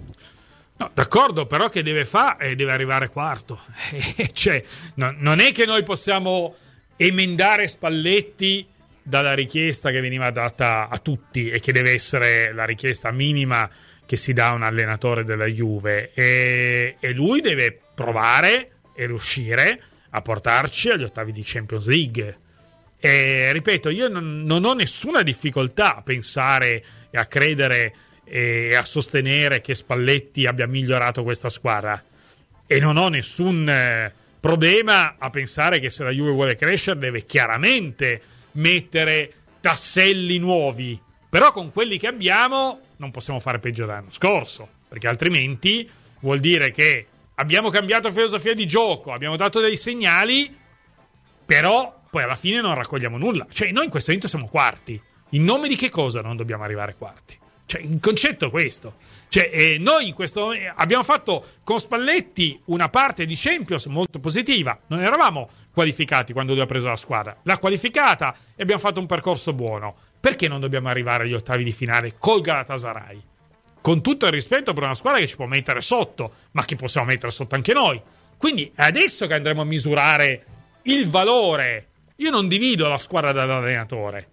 No, d'accordo, però che deve fare? Eh, deve arrivare quarto. Cioè, no, non è che noi possiamo emendare Spalletti dalla richiesta che veniva data a tutti, e che deve essere la richiesta minima che si dà a un allenatore della Juve, e, e lui deve provare e riuscire a portarci agli ottavi di Champions League. E ripeto, io non, non ho nessuna difficoltà a pensare e a credere e a sostenere che Spalletti abbia migliorato questa squadra, e non ho nessun eh, problema a pensare che se la Juve vuole crescere deve chiaramente mettere tasselli nuovi, però con quelli che abbiamo non possiamo fare peggio dell'anno scorso, perché altrimenti vuol dire che abbiamo cambiato filosofia di gioco, abbiamo dato dei segnali, però poi alla fine non raccogliamo nulla. Cioè, noi in questo momento siamo quarti. In nome di che cosa non dobbiamo arrivare quarti? Cioè, il concetto è questo. Cioè, eh, noi in questo abbiamo fatto con Spalletti una parte di Champions molto positiva. Non eravamo qualificati quando lui ha preso la squadra. L'ha qualificata e abbiamo fatto un percorso buono. Perché non dobbiamo arrivare agli ottavi di finale col Galatasaray? Con tutto il rispetto per una squadra che ci può mettere sotto, ma che possiamo mettere sotto anche noi. Quindi è adesso che andremo a misurare il valore. Io non divido la squadra dall'allenatore.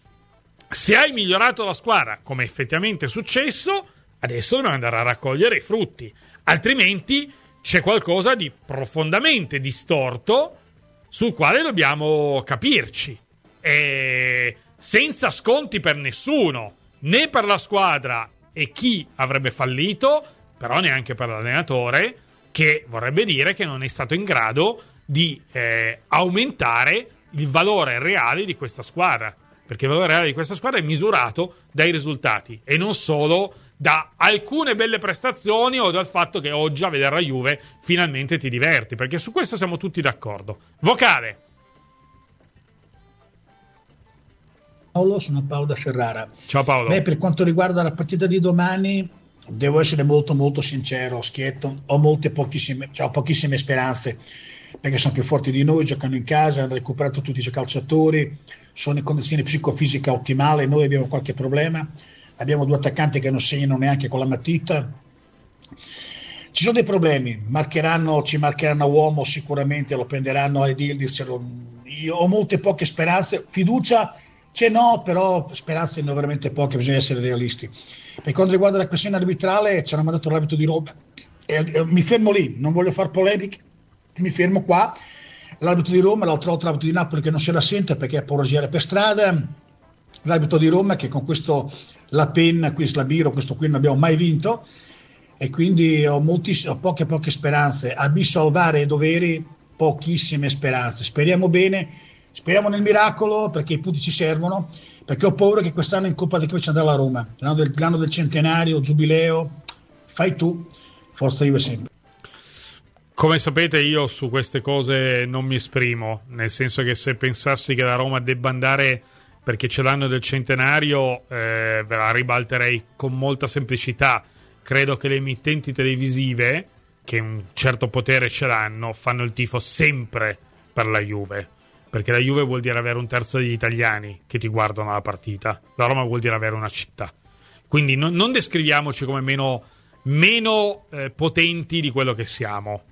Se hai migliorato la squadra, come effettivamente è successo, adesso dobbiamo andare a raccogliere i frutti. Altrimenti c'è qualcosa di profondamente distorto sul quale dobbiamo capirci. E senza sconti per nessuno, né per la squadra e chi avrebbe fallito, però neanche per l'allenatore, che vorrebbe dire che non è stato in grado di eh, aumentare il valore reale di questa squadra, perché il valore reale di questa squadra è misurato dai risultati e non solo da alcune belle prestazioni o dal fatto che oggi a vedere la Juve finalmente ti diverti, perché su questo siamo tutti d'accordo. Vocale. Paolo, sono Paolo da Ferrara. Ciao Paolo. Beh, per quanto riguarda la partita di domani, devo essere molto molto sincero, schietto, ho molte pochissime, cioè ho pochissime speranze, perché sono più forti di noi, giocano in casa, hanno recuperato tutti i calciatori, sono in condizioni psicofisiche ottimali, noi abbiamo qualche problema, abbiamo due attaccanti che non segnano neanche con la matita, ci sono dei problemi, marcheranno, ci marcheranno a uomo sicuramente, lo prenderanno ai Yildiz, io ho molte poche speranze, fiducia c'è no, però speranze ne ho veramente poche, bisogna essere realisti. Per quanto riguarda la questione arbitrale, ci hanno mandato l'arbitro di Roma, e, e, mi fermo lì, non voglio fare polemiche, mi fermo qua. L'arbitro di Roma, l'altro volta l'arbitro di Napoli che non se la sente perché ha paura di girare per strada, l'arbitro di Roma che con questo la penna, qui Slabiro, questo qui non abbiamo mai vinto, e quindi ho, moltissime, ho poche poche speranze. Abisso al V A R e doveri, pochissime speranze. Speriamo bene, speriamo nel miracolo, perché i punti ci servono, perché ho paura che quest'anno in Coppa dei Campioni ci andrà la Roma, l'anno del, l'anno del centenario, giubileo, fai tu, forza Juve sempre. Come sapete io su queste cose non mi esprimo, nel senso che se pensassi che la Roma debba andare perché c'è l'anno del centenario, eh, ve la ribalterei con molta semplicità. Credo che le emittenti televisive, che un certo potere ce l'hanno, fanno il tifo sempre per la Juve, perché la Juve vuol dire avere un terzo degli italiani che ti guardano la partita, la Roma vuol dire avere una città, quindi non, non descriviamoci come meno, meno eh, potenti di quello che siamo,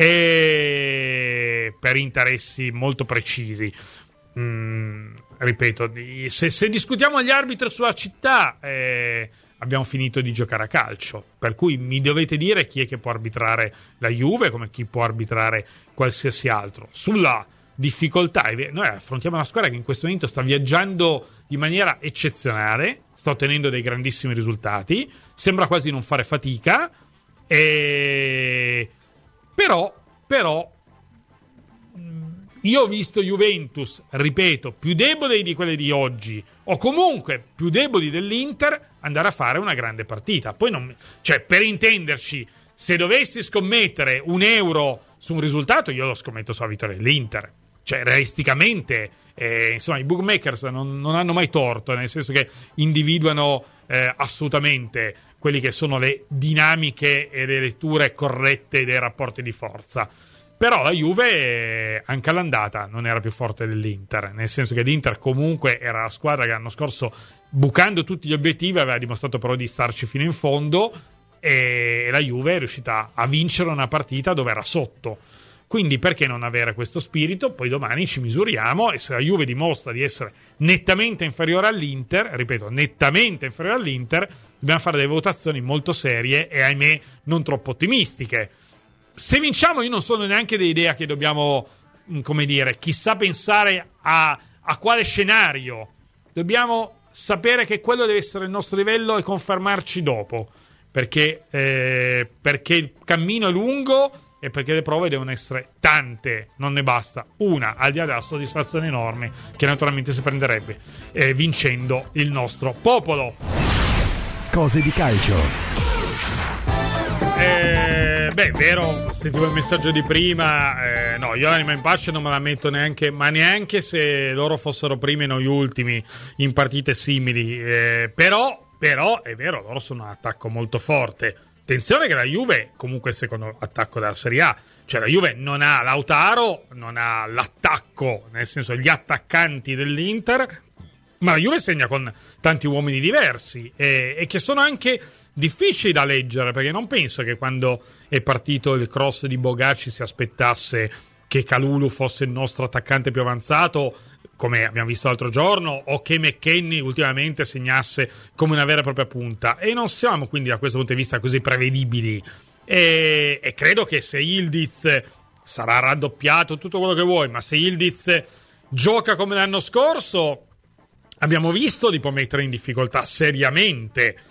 e per interessi molto precisi. Mm, ripeto, se, se discutiamo gli arbitri sulla città, eh, abbiamo finito di giocare a calcio, per cui mi dovete dire chi è che può arbitrare la Juve come chi può arbitrare qualsiasi altro. Sulla difficoltà, noi affrontiamo una squadra che in questo momento sta viaggiando in maniera eccezionale, sta ottenendo dei grandissimi risultati, sembra quasi non fare fatica, e... però però io ho visto Juventus, ripeto, più deboli di quelle di oggi, o comunque più deboli dell'Inter, andare a fare una grande partita. Poi non, cioè, per intenderci, se dovessi scommettere un euro su un risultato, io lo scommetto sulla vittoria dell'Inter. Cioè, realisticamente, eh, insomma, i bookmakers non, non hanno mai torto, nel senso che individuano eh, assolutamente quelli che sono le dinamiche e le letture corrette dei rapporti di forza. Però la Juve anche all'andata non era più forte dell'Inter, nel senso che l'Inter comunque era la squadra che l'anno scorso, bucando tutti gli obiettivi, aveva dimostrato però di starci fino in fondo, e la Juve è riuscita a vincere una partita dove era sotto. Quindi perché non avere questo spirito? Poi domani ci misuriamo, e se la Juve dimostra di essere nettamente inferiore all'Inter, ripeto, nettamente inferiore all'Inter, dobbiamo fare delle votazioni molto serie e, ahimè, non troppo ottimistiche. Se vinciamo, io non sono neanche dell'idea che dobbiamo, come dire, chissà pensare a, a quale scenario. Dobbiamo sapere che quello deve essere il nostro livello e confermarci dopo, perché, eh, perché il cammino è lungo e perché le prove devono essere tante, non ne basta una, al di là della soddisfazione enorme che naturalmente si prenderebbe eh, vincendo il nostro popolo. Cose di calcio. Eh, beh, vero, sentivo il messaggio di prima, eh, no, io l'anima in pace non me la metto neanche, ma neanche se loro fossero primi e noi ultimi in partite simili, eh, però, però è vero, loro sono un attacco molto forte. Attenzione che la Juve comunque è il secondo attacco della Serie A, cioè la Juve non ha Lautaro, non ha l'attacco, nel senso gli attaccanti dell'Inter, ma la Juve segna con tanti uomini diversi e, e che sono anche difficili da leggere, perché non penso che quando è partito il cross di Bogaci si aspettasse che Kalulu fosse il nostro attaccante più avanzato, come abbiamo visto l'altro giorno, o che McKennie ultimamente segnasse come una vera e propria punta, e non siamo quindi da questo punto di vista così prevedibili, e, e credo che se Yildiz sarà raddoppiato, tutto quello che vuoi, ma se Yildiz gioca come l'anno scorso, abbiamo visto, li può mettere in difficoltà seriamente.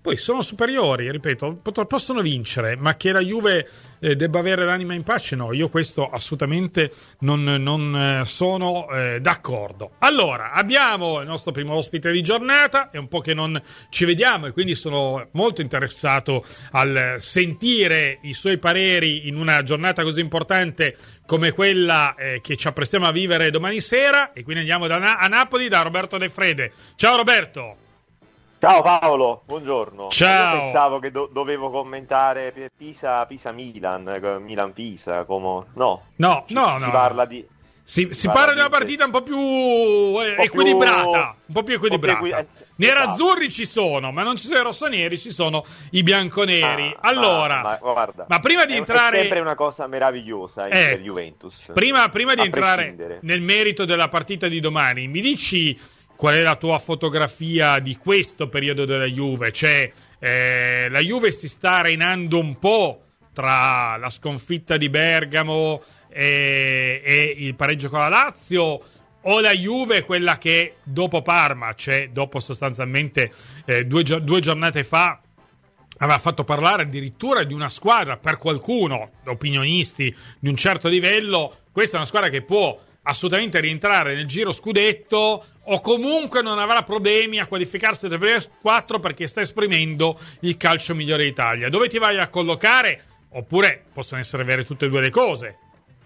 poi sono superiori, ripeto, pot- possono vincere, ma che la Juve eh, debba avere l'anima in pace, no, io questo assolutamente non, non eh, sono eh, d'accordo. Allora, abbiamo il nostro primo ospite di giornata, è un po' che non ci vediamo e quindi sono molto interessato al sentire i suoi pareri in una giornata così importante come quella eh, che ci apprestiamo a vivere domani sera, e quindi andiamo da Na- a Napoli da Roberto De Frede. Ciao Roberto! Ciao Paolo, buongiorno. Ciao. Io pensavo che do- dovevo commentare Pisa, Pisa-Milan, Milan-Pisa, come... no? No, Ci, no, si no. parla di... Si, si parla di una partita un po' più eh, po equilibrata, più... un po' più equilibrata. Un po' più equi... Nerazzurri esatto. Ci sono, ma non ci sono i rossoneri, ci sono i bianconeri. Ah, allora, ma, ma, guarda, ma prima di è, entrare... È sempre una cosa meravigliosa eh, per Juventus. Prima, prima di entrare nel merito della partita di domani, mi dici... qual è la tua fotografia di questo periodo della Juve? Cioè, eh, la Juve si sta arenando un po' tra la sconfitta di Bergamo e, e il pareggio con la Lazio, o la Juve è quella che dopo Parma, cioè dopo sostanzialmente eh, due, due giornate fa, aveva fatto parlare addirittura di una squadra, per qualcuno, opinionisti di un certo livello, questa è una squadra che può assolutamente rientrare nel giro scudetto, o comunque non avrà problemi a qualificarsi tra le prime quattro perché sta esprimendo il calcio migliore d'Italia. Dove ti vai a collocare? Oppure possono essere vere tutte e due le cose.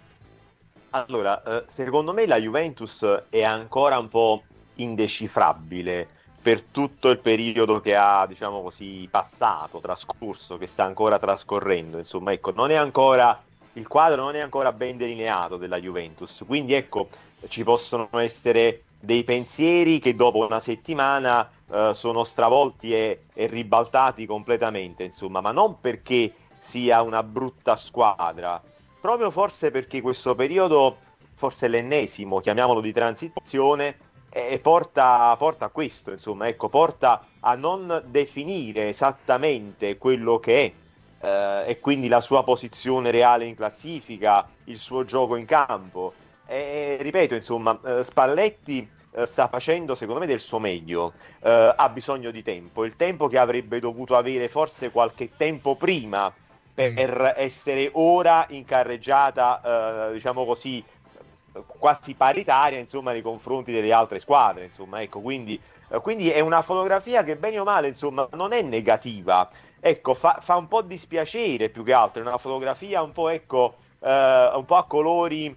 Allora, eh, secondo me la Juventus è ancora un po' indecifrabile per tutto il periodo che ha, diciamo così, passato, trascorso, che sta ancora trascorrendo. Insomma, ecco, non è ancora... il quadro non è ancora ben delineato della Juventus, quindi ecco, ci possono essere dei pensieri che dopo una settimana eh, sono stravolti e, e ribaltati completamente, insomma, ma non perché sia una brutta squadra, proprio forse perché questo periodo, forse l'ennesimo, chiamiamolo di transizione, e porta, porta a questo, insomma, ecco, porta a non definire esattamente quello che è. Uh, e quindi la sua posizione reale in classifica, il suo gioco in campo. E, ripeto, insomma, uh, Spalletti uh, sta facendo, secondo me, del suo meglio. Uh, ha bisogno di tempo, il tempo che avrebbe dovuto avere forse qualche tempo prima per essere ora in carreggiata, uh, diciamo così, quasi paritaria, insomma, nei confronti delle altre squadre, insomma, ecco, quindi, uh, quindi è una fotografia che bene o male, insomma, non è negativa. Ecco, fa, fa un po' dispiacere più che altro, è una fotografia un po', ecco, eh, un po' a colori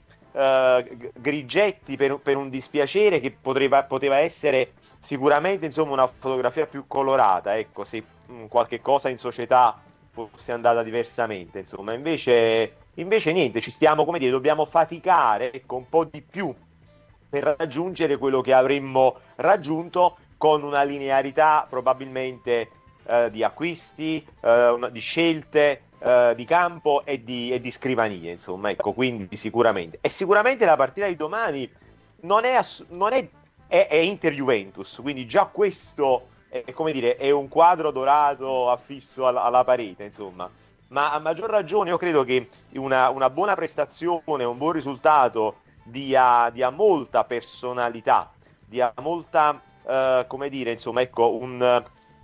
eh, grigetti per, per un dispiacere che poteva, poteva essere sicuramente, insomma, una fotografia più colorata, ecco, se mh, qualche cosa in società fosse andata diversamente, insomma, invece, invece niente, ci stiamo, come dire, dobbiamo faticare, ecco, un po' di più per raggiungere quello che avremmo raggiunto con una linearità probabilmente Uh, di acquisti, uh, di scelte uh, di campo e di, e di scrivanie, insomma, ecco, quindi sicuramente. E sicuramente la partita di domani non è, ass- non è, è, è Inter-Juventus, quindi già questo è, come dire, è un quadro dorato affisso alla, alla parete, insomma. Ma a maggior ragione io credo che una, una buona prestazione, un buon risultato dia, dia molta personalità, dia molta, uh, come dire, insomma, ecco, un...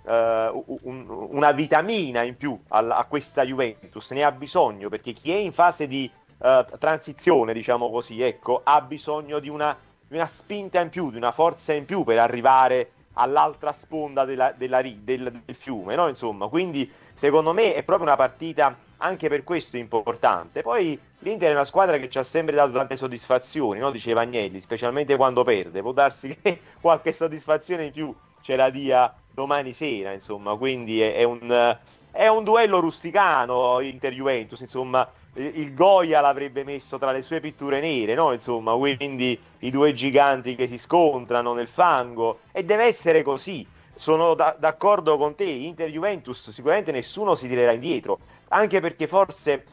Uh, un, una vitamina in più a, a questa Juventus, ne ha bisogno, perché chi è in fase di uh, transizione, diciamo così, ecco, ha bisogno di una, di una spinta in più, di una forza in più per arrivare all'altra sponda della, della, del, del fiume, no? Insomma, quindi secondo me è proprio una partita anche per questo importante. Poi l'Inter è una squadra che ci ha sempre dato tante soddisfazioni, no? Diceva Agnelli, specialmente quando perde, può darsi che qualche soddisfazione in più ce la dia domani sera, insomma, quindi è, è, un, è un duello rusticano Inter-Juventus, insomma, il Goya l'avrebbe messo tra le sue pitture nere, no? Insomma, quindi i due giganti che si scontrano nel fango, e deve essere così. Sono da, d'accordo con te, Inter-Juventus sicuramente nessuno si tirerà indietro, anche perché forse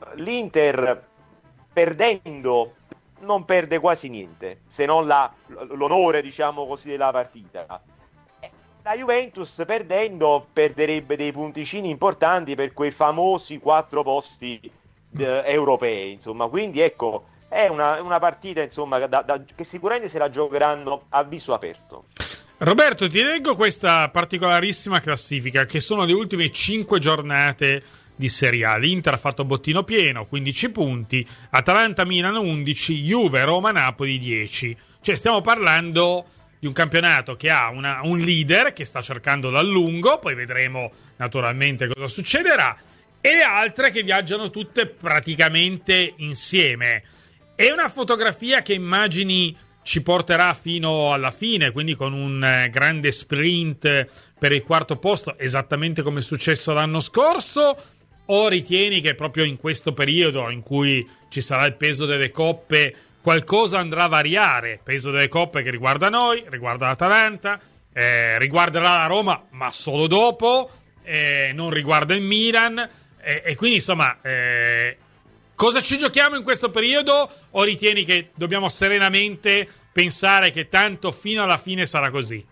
l'Inter perdendo non perde quasi niente, se non la, l'onore, diciamo così, della partita. La Juventus perdendo perderebbe dei punticini importanti per quei famosi quattro posti eh, europei, insomma, quindi ecco, è una, una partita, insomma, da, da, che sicuramente se la giocheranno a viso aperto. Roberto, ti leggo questa particolarissima classifica, che sono le ultime cinque giornate di Serie A. L'Inter ha fatto bottino pieno, quindici punti, Atalanta-Milan undici, Juve, Roma, Napoli dieci. Cioè stiamo parlando di un campionato che ha una, un leader che sta cercando dal lungo, poi vedremo naturalmente cosa succederà, e le altre che viaggiano tutte praticamente insieme. È una fotografia che immagini ci porterà fino alla fine, quindi con un eh, grande sprint per il quarto posto, esattamente come è successo l'anno scorso, o ritieni che proprio in questo periodo in cui ci sarà il peso delle coppe qualcosa andrà a variare? Peso delle coppe che riguarda noi, riguarda l'Atalanta, eh, riguarderà la Roma, ma solo dopo, eh, non riguarda il Milan, eh, e quindi insomma eh, cosa ci giochiamo in questo periodo, o ritieni che dobbiamo serenamente pensare che tanto fino alla fine sarà così?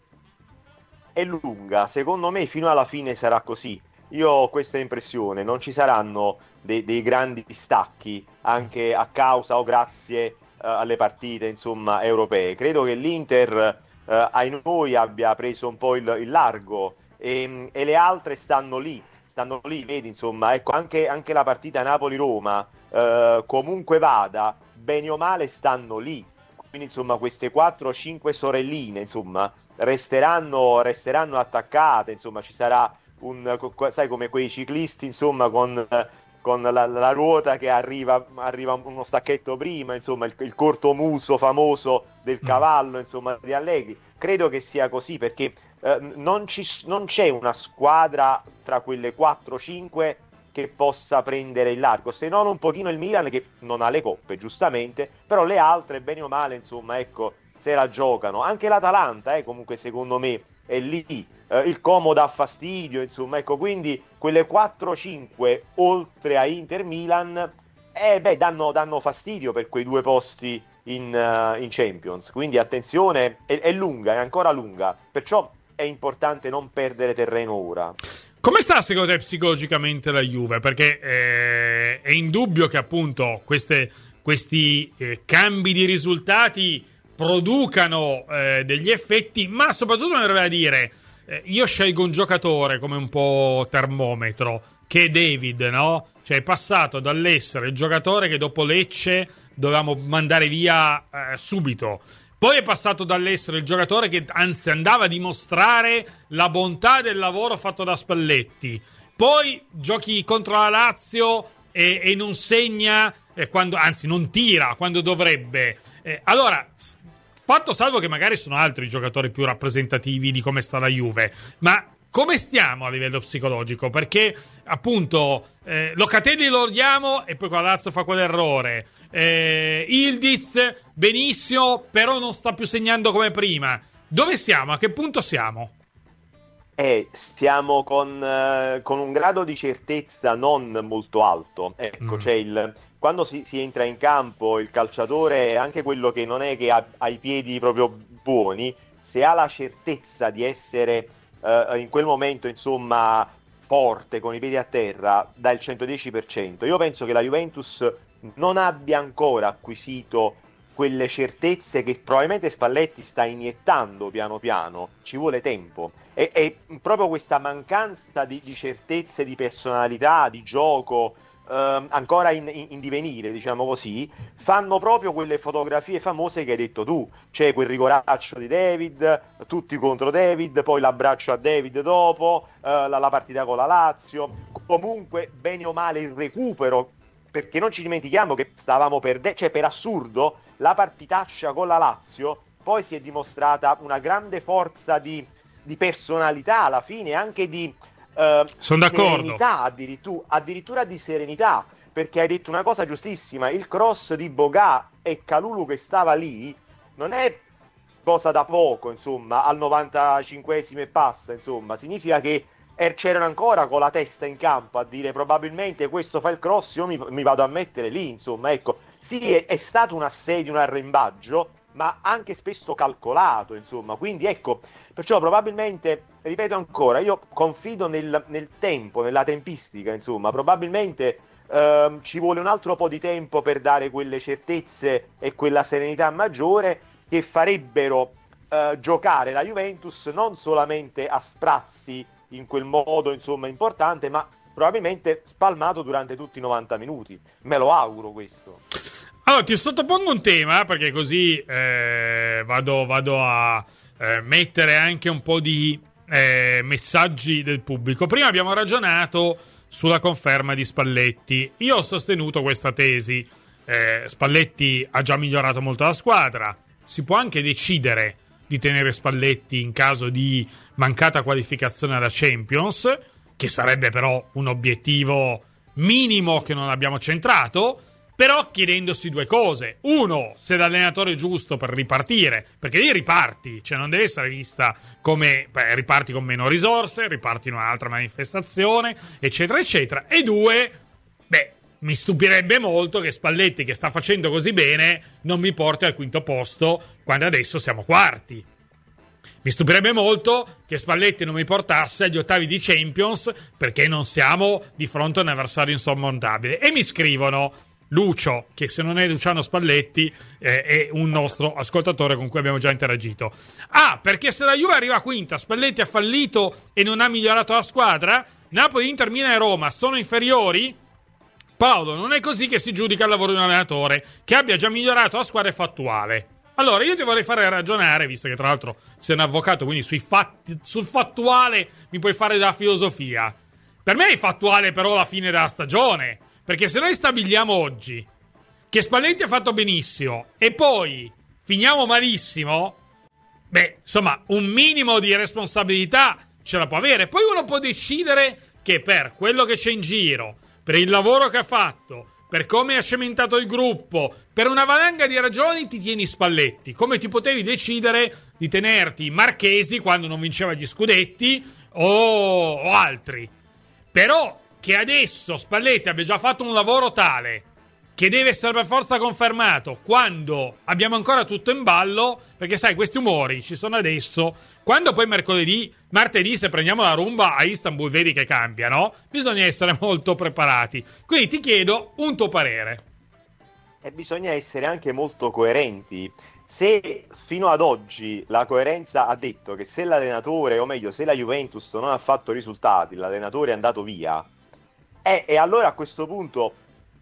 È lunga, secondo me fino alla fine sarà così. Io ho questa impressione, non ci saranno dei, dei grandi distacchi anche a causa o grazie uh, alle partite insomma europee. Credo che l'Inter uh, ai noi abbia preso un po' il, il largo e, e le altre stanno lì, stanno lì, vedi insomma, ecco anche, anche la partita Napoli-Roma uh, comunque vada, bene o male stanno lì. Quindi insomma queste quattro o cinque sorelline insomma resteranno, resteranno attaccate, insomma ci sarà un, sai, come quei ciclisti insomma con, con la, la ruota che arriva, arriva uno stacchetto prima, insomma il, il cortomuso famoso del cavallo insomma di Allegri. Credo che sia così perché eh, non, ci, non c'è una squadra tra quelle quattro cinque che possa prendere il largo, se non un pochino il Milan che non ha le coppe giustamente, però le altre bene o male insomma ecco se la giocano. Anche l'Atalanta eh, comunque secondo me è lì, eh, il Como dà fastidio insomma ecco, quindi quelle quattro cinque oltre a Inter Milan eh, beh, danno, danno fastidio per quei due posti in, uh, in Champions, quindi attenzione, è, è lunga, è ancora lunga, perciò è importante non perdere terreno ora. Come sta secondo te psicologicamente la Juve? Perché eh, è indubbio che appunto queste, questi eh, cambi di risultati producano eh, degli effetti, ma soprattutto mi verrebbe da dire, eh, io scelgo un giocatore come un po' termometro, che è David, no? Cioè è passato dall'essere il giocatore che dopo Lecce dovevamo mandare via eh, subito, poi è passato dall'essere il giocatore che anzi andava a dimostrare la bontà del lavoro fatto da Spalletti, poi giochi contro la Lazio e, e non segna, eh, quando, anzi non tira quando dovrebbe. Eh, allora, fatto salvo che magari sono altri giocatori più rappresentativi di come sta la Juve, ma come stiamo a livello psicologico? Perché appunto eh, Locatelli lo odiamo e poi con la Lazio fa quell'errore, eh, Ildiz benissimo però non sta più segnando come prima. Dove siamo? A che punto siamo? Eh, siamo con, eh, con un grado di certezza non molto alto, ecco, mm. c'è il quando si, si entra in campo il calciatore, anche quello che non è che ha, ha i piedi proprio buoni, se ha la certezza di essere uh, in quel momento insomma forte con i piedi a terra, dà il centodieci per cento. Io penso che la Juventus non abbia ancora acquisito quelle certezze che probabilmente Spalletti sta iniettando piano piano, ci vuole tempo, e, e proprio questa mancanza di, di certezze, di personalità, di gioco Uh, ancora in, in, in divenire, diciamo così, fanno proprio quelle fotografie famose che hai detto tu, c'è quel rigoraccio di David, tutti contro David, poi l'abbraccio a David dopo, uh, la, la partita con la Lazio, comunque bene o male il recupero, perché non ci dimentichiamo che stavamo perdendo, cioè per assurdo la partitaccia con la Lazio poi si è dimostrata una grande forza di, di personalità alla fine, anche di Uh, sono d'accordo, serenità, addirittura, addirittura di serenità, perché hai detto una cosa giustissima, il cross di Boga e Kalulu che stava lì non è cosa da poco, insomma, al novantacinquesimo e passa, insomma, significa che er- c'erano ancora con la testa in campo a dire probabilmente questo fa il cross, io mi, mi vado a mettere lì, insomma, ecco, sì, è, è stato un assedio, un arrembaggio, ma anche spesso calcolato, insomma, quindi ecco, perciò probabilmente, ripeto ancora, io confido nel, nel tempo, nella tempistica, insomma, probabilmente ehm, ci vuole un altro po' di tempo per dare quelle certezze e quella serenità maggiore che farebbero eh, giocare la Juventus non solamente a sprazzi in quel modo insomma importante, ma probabilmente spalmato durante tutti i novanta minuti. Me lo auguro questo. Allora ti sottopongo un tema, perché così eh, vado, vado a eh, mettere anche un po' di eh, messaggi del pubblico. Prima abbiamo ragionato sulla conferma di Spalletti. Io ho sostenuto questa tesi. eh, Spalletti ha già migliorato molto la squadra, si può anche decidere di tenere Spalletti in caso di mancata qualificazione alla Champions, che sarebbe però un obiettivo minimo che non abbiamo centrato, però chiedendosi due cose. Uno, se l'allenatore è giusto per ripartire, perché lì riparti, cioè non deve essere vista come beh, riparti con meno risorse, riparti in un'altra manifestazione, eccetera, eccetera. E due, beh, mi stupirebbe molto che Spalletti, che sta facendo così bene, non mi porti al quinto posto quando adesso siamo quarti. Mi stupirebbe molto che Spalletti non mi portasse agli ottavi di Champions perché non siamo di fronte a un avversario insormontabile. E mi scrivono Lucio, che se non è Luciano Spalletti eh, è un nostro ascoltatore con cui abbiamo già interagito. Ah, perché se la Juve arriva quinta, Spalletti ha fallito e non ha migliorato la squadra? Napoli, Inter, Milan e Roma sono inferiori? Paolo, non è così che si giudica il lavoro di un allenatore. Che abbia già migliorato la squadra è fattuale. Allora, io ti vorrei fare ragionare, visto che tra l'altro sei un avvocato, quindi sui fatti, sul fattuale mi puoi fare della filosofia. Per me è fattuale però la fine della stagione, perché se noi stabiliamo oggi che Spalletti ha fatto benissimo e poi finiamo malissimo, beh, insomma, un minimo di responsabilità ce la può avere. Poi uno può decidere che per quello che c'è in giro, per il lavoro che ha fatto, per come ha cementato il gruppo, per una valanga di ragioni ti tieni Spalletti, come ti potevi decidere di tenerti Marchesi quando non vinceva gli scudetti o, o altri. Però che adesso Spalletti abbia già fatto un lavoro tale che deve essere per forza confermato quando abbiamo ancora tutto in ballo, perché sai, questi umori ci sono adesso, quando poi mercoledì, martedì, se prendiamo la rumba a Istanbul vedi che cambia, no? Bisogna essere molto preparati. Quindi ti chiedo un tuo parere. E bisogna essere anche molto coerenti. Se fino ad oggi la coerenza ha detto che se l'allenatore, o meglio se la Juventus non ha fatto risultati, l'allenatore è andato via, e, e allora a questo punto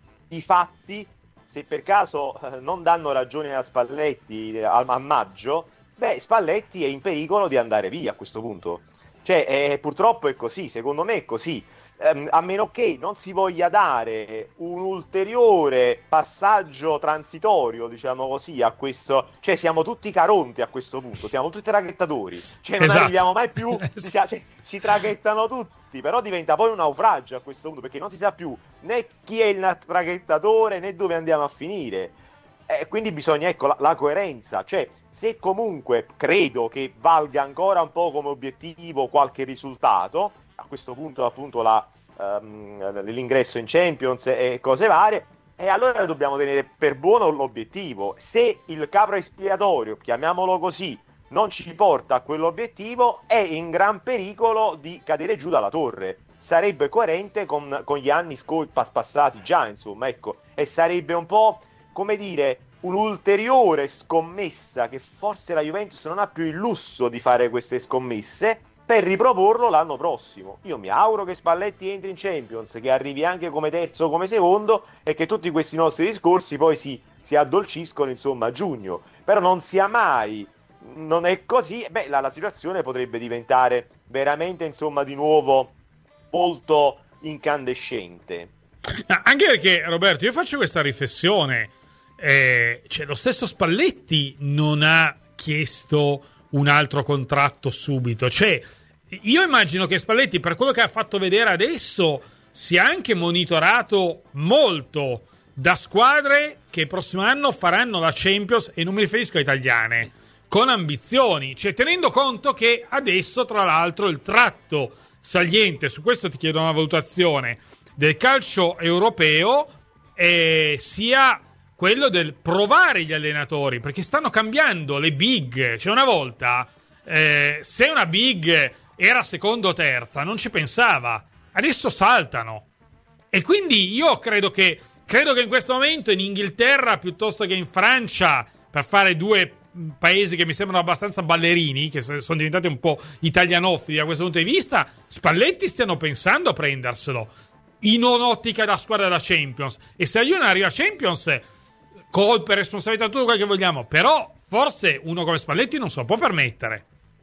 i fatti, se per caso eh, non danno ragione a Spalletti a, a maggio, beh, Spalletti è in pericolo di andare via a questo punto. Cioè, eh, purtroppo è così, secondo me è così. Um, a meno che non si voglia dare un ulteriore passaggio transitorio, diciamo così, a questo, cioè siamo tutti Caronte a questo punto, siamo tutti traghettatori, cioè non esatto. arriviamo mai più, si, cioè, si traghettano tutti, però diventa poi un naufragio a questo punto, perché non si sa più né chi è il traghettatore né dove andiamo a finire, eh, quindi bisogna, ecco, la, la coerenza, cioè se comunque credo che valga ancora un po' come obiettivo qualche risultato, a questo punto appunto la, um, l'ingresso in Champions e cose varie, e allora dobbiamo tenere per buono l'obiettivo. Se il capro espiatorio, chiamiamolo così, non ci porta a quell'obiettivo, è in gran pericolo di cadere giù dalla torre. Sarebbe coerente con, con gli anni scol- passati già, insomma, ecco, e sarebbe un po', come dire, un'ulteriore scommessa che forse la Juventus non ha più il lusso di fare queste scommesse, per riproporlo l'anno prossimo. Io mi auguro che Spalletti entri in Champions, che arrivi anche come terzo o come secondo, e che tutti questi nostri discorsi poi si, si addolciscono insomma a giugno. Però non sia mai, non è così, beh, la, la situazione potrebbe diventare veramente insomma di nuovo molto incandescente. No, anche perché, Roberto, io faccio questa riflessione, eh, cioè lo stesso Spalletti non ha chiesto un altro contratto subito, cioè io immagino che Spalletti, per quello che ha fatto vedere adesso, sia anche monitorato molto da squadre che il prossimo anno faranno la Champions, e non mi riferisco a italiane, con ambizioni, cioè tenendo conto che adesso tra l'altro il tratto saliente, su questo ti chiedo una valutazione, del calcio europeo eh, sia quello del provare gli allenatori, perché stanno cambiando le big. Cioè una volta eh, se una big era secondo o terza non ci pensava, adesso saltano, e quindi io credo che credo che in questo momento in Inghilterra piuttosto che in Francia, per fare due paesi che mi sembrano abbastanza ballerini, che sono diventati un po' italianofili da questo punto di vista, Spalletti stiano pensando a prenderselo in un'ottica da squadra da Champions. E se la Juve non arriva a Champions, colpe, responsabilità, tutto quello che vogliamo, però forse uno come Spalletti non se lo può permettere.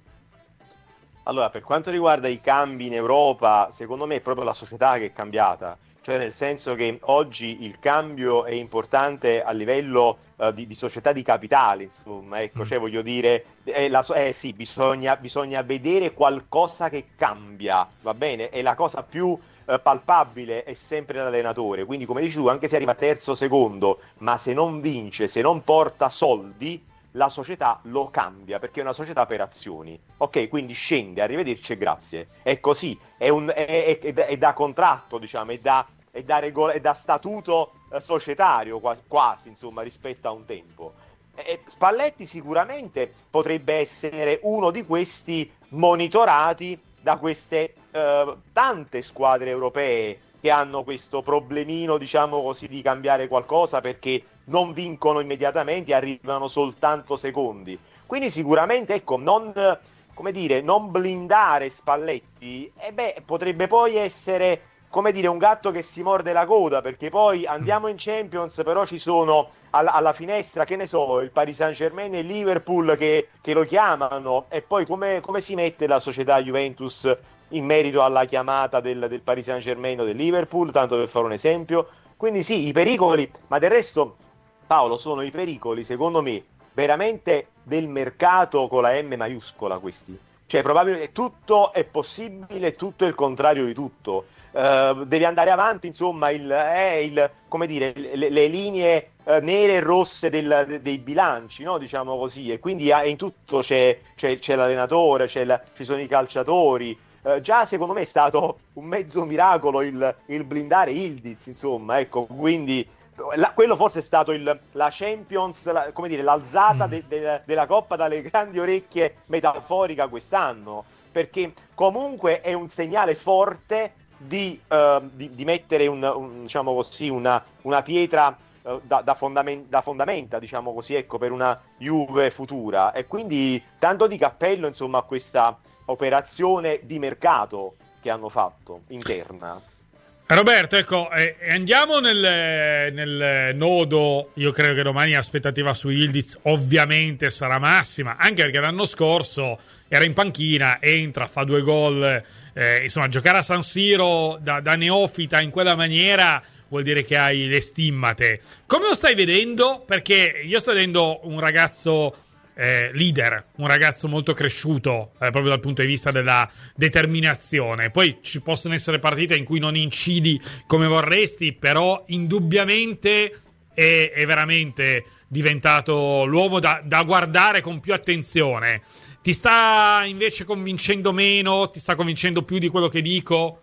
Allora, per quanto riguarda i cambi in Europa, secondo me è proprio la società che è cambiata, cioè nel senso che oggi il cambio è importante a livello uh, di, di società di capitali, insomma, ecco, mm. cioè voglio dire, eh, la, eh sì, bisogna, bisogna vedere qualcosa che cambia, va bene? E la cosa più uh, palpabile è sempre l'allenatore, quindi come dici tu, anche se arriva terzo o secondo, ma se non vince, se non porta soldi, la società lo cambia, perché è una società per azioni, ok? Quindi scende, arrivederci e grazie. È così, è, un, è, è, è da contratto, diciamo, è da, è da, regola, è da statuto eh, societario quasi, quasi, insomma, rispetto a un tempo. E Spalletti sicuramente potrebbe essere uno di questi monitorati da queste eh, tante squadre europee che hanno questo problemino, diciamo così, di cambiare qualcosa perché non vincono immediatamente e arrivano soltanto secondi. Quindi sicuramente, ecco, non, come dire, non blindare Spalletti, e eh beh, potrebbe poi essere, come dire, un gatto che si morde la coda, perché poi andiamo in Champions, però ci sono alla, alla finestra, che ne so, il Paris Saint-Germain e il Liverpool che, che lo chiamano, e poi come, come si mette la società Juventus in merito alla chiamata del, del Paris Saint-Germain o del Liverpool, tanto per fare un esempio. Quindi sì, i pericoli, ma del resto, Paolo, sono i pericoli, secondo me, veramente del mercato con la M maiuscola questi. Cioè, probabilmente tutto è possibile, tutto è il contrario di tutto. Uh, devi andare avanti, insomma, il, eh, il, come dire, le, le linee uh, nere e rosse del, de, dei bilanci, no? Diciamo così. E quindi uh, in tutto c'è, c'è, c'è l'allenatore, c'è la, ci sono i calciatori. Uh, già secondo me è stato un mezzo miracolo il, il blindare Yildiz, insomma, ecco, quindi la, quello forse è stato il, la Champions, la, come dire, l'alzata mm. de, de, della Coppa dalle grandi orecchie metaforica quest'anno, perché comunque è un segnale forte di, uh, di, di mettere un, un, diciamo così, una, una pietra uh, da, da, fondament- da fondamenta, diciamo così, ecco, per una Juve futura, e quindi tanto di cappello, insomma, a questa operazione di mercato che hanno fatto interna. Roberto, ecco, eh, andiamo nel, nel nodo. Io credo che domani l'aspettativa su Yildiz ovviamente sarà massima, anche perché l'anno scorso era in panchina, entra, fa due gol, eh, insomma, giocare a San Siro da, da neofita in quella maniera vuol dire che hai le stimmate. Come lo stai vedendo? Perché io sto vedendo un ragazzo Eh, leader, un ragazzo molto cresciuto eh, proprio dal punto di vista della determinazione. Poi ci possono essere partite in cui non incidi come vorresti, però indubbiamente è, è veramente diventato l'uomo da, da guardare con più attenzione. Ti sta invece convincendo meno? Ti sta convincendo più di quello che dico?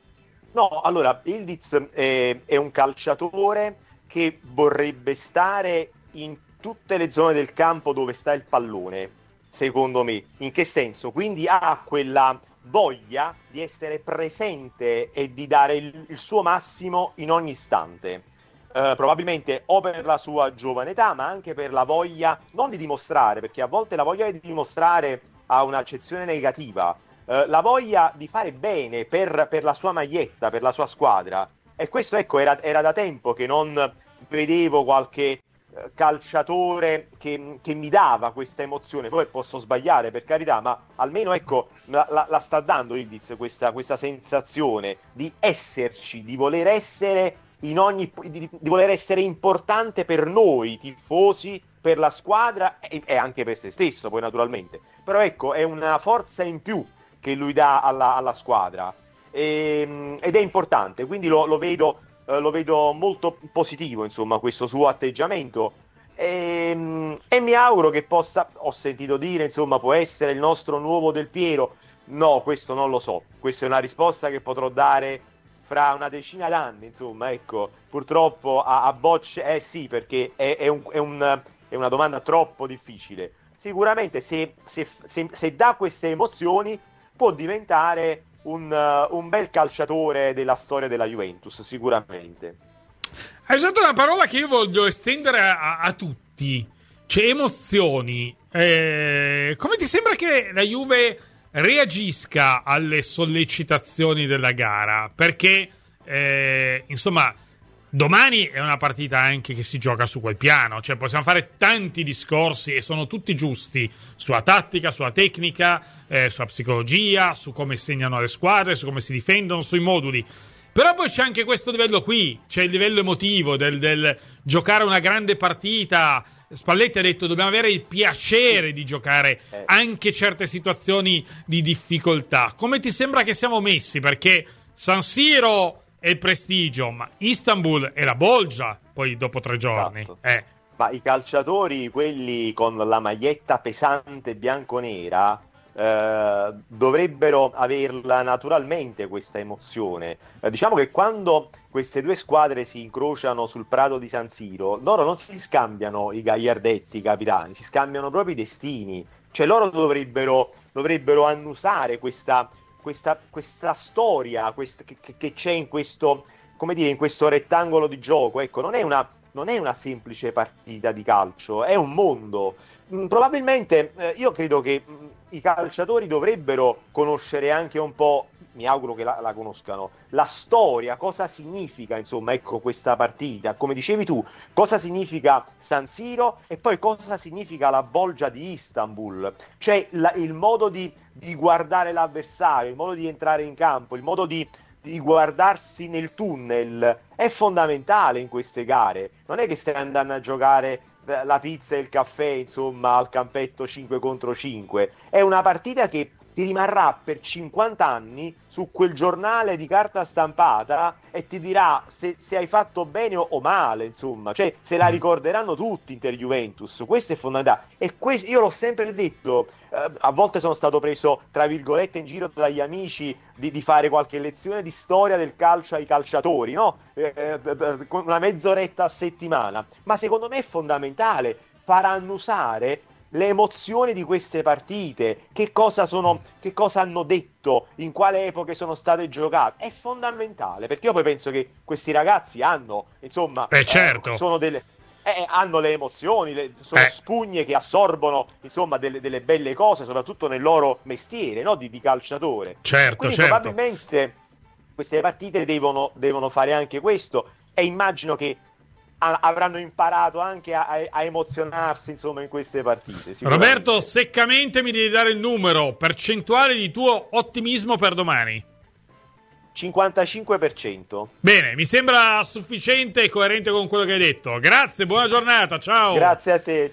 No, allora Yildiz è, è un calciatore che vorrebbe stare in tutte le zone del campo dove sta il pallone, secondo me. In che senso? Quindi ha quella voglia di essere presente e di dare il, il suo massimo in ogni istante. Uh, probabilmente o per la sua giovane età, ma anche per la voglia, non di dimostrare, perché a volte la voglia di dimostrare ha un'accezione negativa, uh, la voglia di fare bene per, per la sua maglietta, per la sua squadra. E questo, ecco, era, era da tempo che non vedevo qualche calciatore che, che mi dava questa emozione. Poi posso sbagliare, per carità, ma almeno, ecco, la, la, la sta dando Yildiz questa, questa sensazione di esserci, di voler essere in ogni, di, di voler essere importante per noi tifosi, per la squadra e, e anche per se stesso, poi naturalmente. Però ecco, è una forza in più che lui dà alla, alla squadra, e, ed è importante, quindi lo, lo vedo Uh, lo vedo molto positivo, insomma, questo suo atteggiamento, e, e mi auguro che possa, ho sentito dire, insomma, può essere il nostro nuovo Del Piero. No, questo non lo so, questa è una risposta che potrò dare fra una decina d'anni, insomma, ecco, purtroppo a, a bocce, eh sì, perché è, è, un, è, un, è una domanda troppo difficile. Sicuramente se, se, se, se dà queste emozioni può diventare Un, uh, un bel calciatore della storia della Juventus, sicuramente. Hai usato una parola che io voglio estendere a, a tutti, cioè emozioni. eh, come ti sembra che la Juve reagisca alle sollecitazioni della gara? Perché, eh, insomma, domani è una partita anche che si gioca su quel piano, cioè possiamo fare tanti discorsi e sono tutti giusti sulla tattica, sulla tecnica, eh, sulla psicologia, su come segnano le squadre, su come si difendono, sui moduli. Però poi c'è anche questo livello qui, c'è il livello emotivo del, del giocare una grande partita. Spalletti ha detto dobbiamo avere il piacere di giocare anche certe situazioni di difficoltà. Come ti sembra che siamo messi? Perché San Siro è il prestigio, ma Istanbul è la bolgia poi dopo tre giorni. Esatto. Eh. Ma i calciatori, quelli con la maglietta pesante bianconera, eh, dovrebbero averla naturalmente questa emozione. Eh, diciamo che quando queste due squadre si incrociano sul prato di San Siro, loro non si scambiano i gagliardetti, i capitani, si scambiano proprio i destini. Cioè loro dovrebbero, dovrebbero annusare questa, questa, questa storia quest- che, che c'è in questo, come dire, in questo rettangolo di gioco. Ecco, non è una, non è una semplice partita di calcio, è un mondo. Mm, probabilmente eh, io credo che mm, i calciatori dovrebbero conoscere anche un po', mi auguro che la, la conoscano, la storia, cosa significa, insomma, ecco, questa partita, come dicevi tu, cosa significa San Siro e poi cosa significa la bolgia di Istanbul, cioè la, il modo di, di guardare l'avversario, il modo di entrare in campo, il modo di, di guardarsi nel tunnel è fondamentale in queste gare. Non è che stai andando a giocare la pizza e il caffè, insomma, al campetto cinque contro cinque, è una partita che ti rimarrà per cinquanta anni su quel giornale di carta stampata e ti dirà se, se hai fatto bene o, o male, insomma, cioè se la ricorderanno tutti Inter-Juventus. Questo è fondamentale e questo, io l'ho sempre detto, eh, a volte sono stato preso tra virgolette in giro dagli amici di, di fare qualche lezione di storia del calcio ai calciatori, no? Eh, eh, una mezz'oretta a settimana, ma secondo me è fondamentale far annusare le emozioni di queste partite, che cosa sono, che cosa hanno detto, in quale epoche sono state giocate, è fondamentale, perché io poi penso che questi ragazzi hanno, insomma, eh, certo. eh, sono delle, eh, hanno le emozioni, le, sono eh. spugne che assorbono, insomma, delle, delle belle cose, soprattutto nel loro mestiere, no? di, di calciatore. Certo, Quindi certo. probabilmente queste partite devono, devono fare anche questo e immagino che avranno imparato anche a, a emozionarsi, insomma, in queste partite. Roberto, seccamente mi devi dare il numero percentuale di tuo ottimismo per domani. cinquantacinque per cento. Bene, mi sembra sufficiente e coerente con quello che hai detto. Grazie, buona giornata, ciao. Grazie a te.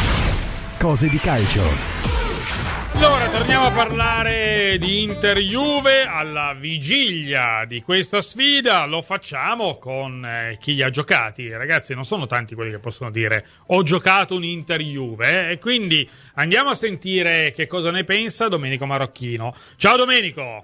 Cose di calcio. Allora, torniamo a parlare di Inter-Juve alla vigilia di questa sfida. Lo facciamo con eh, chi li ha giocati. Ragazzi, non sono tanti quelli che possono dire ho giocato un Inter-Juve. Eh? E quindi andiamo a sentire che cosa ne pensa Domenico Marocchino. Ciao Domenico!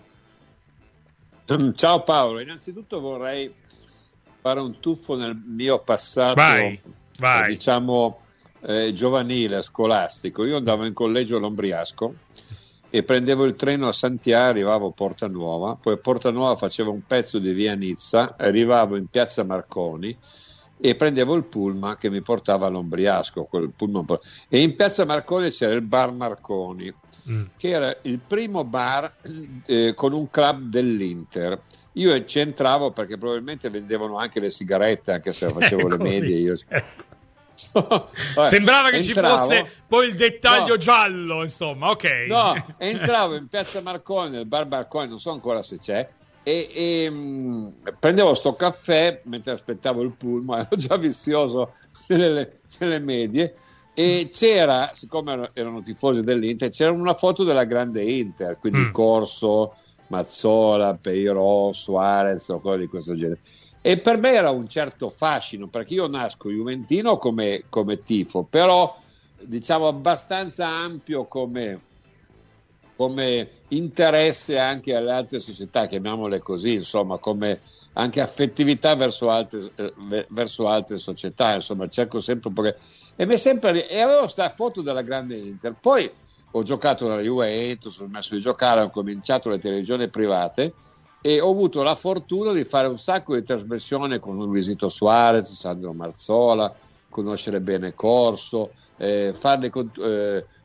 Ciao Paolo, innanzitutto vorrei fare un tuffo nel mio passato, vai, vai. Eh, diciamo... Eh, giovanile, scolastico. Io andavo in collegio a Lombriasco e prendevo il treno a Santiago, arrivavo a Porta Nuova, poi a Porta Nuova facevo un pezzo di via Nizza, arrivavo in piazza Marconi e prendevo il pullman che mi portava a Lombriasco, quel pullman. E in piazza Marconi c'era il bar Marconi, mm. che era il primo bar eh, con un club dell'Inter. Io ci entravo perché probabilmente vendevano anche le sigarette, anche se facevo ecco le medie io. Ecco. Vabbè, sembrava che entravo, ci fosse poi il dettaglio no, giallo, insomma, ok. No, entravo in piazza Marconi, nel bar Marconi, non so ancora se c'è, e, e mh, prendevo sto caffè mentre aspettavo il pullman, ero già vizioso nelle, nelle medie, e c'era, siccome erano tifosi dell'Inter, c'era una foto della grande Inter, quindi mm. Corso, Mazzola, Peirò, Suarez o cose di questo genere. E per me era un certo fascino, perché io nasco juventino come, come tifo, però diciamo abbastanza ampio come, come interesse anche alle altre società, chiamiamole così, insomma, come anche affettività verso altre, eh, verso altre società, insomma, cerco sempre un po' che... E mi è sempre... E avevo sta foto della grande Inter, poi ho giocato nella Juventus, ho smesso di giocare, ho cominciato le televisioni private, e ho avuto la fortuna di fare un sacco di trasmissioni con Luisito Suarez, Sandro Marzola, conoscere bene Corso, eh, farne con, eh,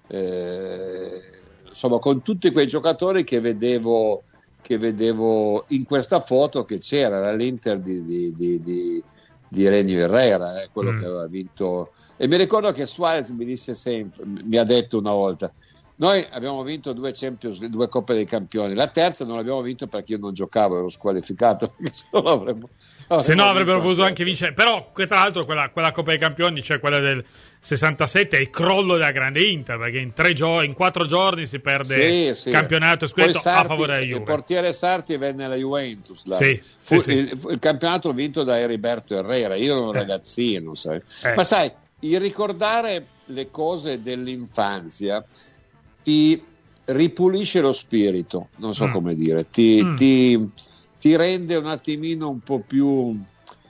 eh, insomma con tutti quei giocatori che vedevo che vedevo in questa foto, che c'era l'Inter di, di, di, di, di Renio Herrera, eh, quello mm. che aveva vinto. E mi ricordo che Suarez mi disse sempre, mi ha detto una volta: noi abbiamo vinto due Champions, due Coppe dei Campioni, la terza non l'abbiamo vinto perché io non giocavo, ero squalificato, se no avremmo, avremmo se no avrebbero vinto potuto anche vincere. Però tra l'altro quella, quella Coppa dei Campioni, cioè quella del sessantasette, è il crollo della grande Inter, perché in tre gio- in quattro giorni si perde sì, sì. campionato e scudetto Sarti, a favore della Juve. Il portiere Sarti venne alla Juventus, là. Sì, Fu, sì, sì. Il, il campionato vinto da Heriberto Herrera, io ero un eh. ragazzino, sai. Eh. Ma sai, il ricordare le cose dell'infanzia ti ripulisce lo spirito, non so mm. come dire, ti, mm. ti, ti rende un attimino un po' più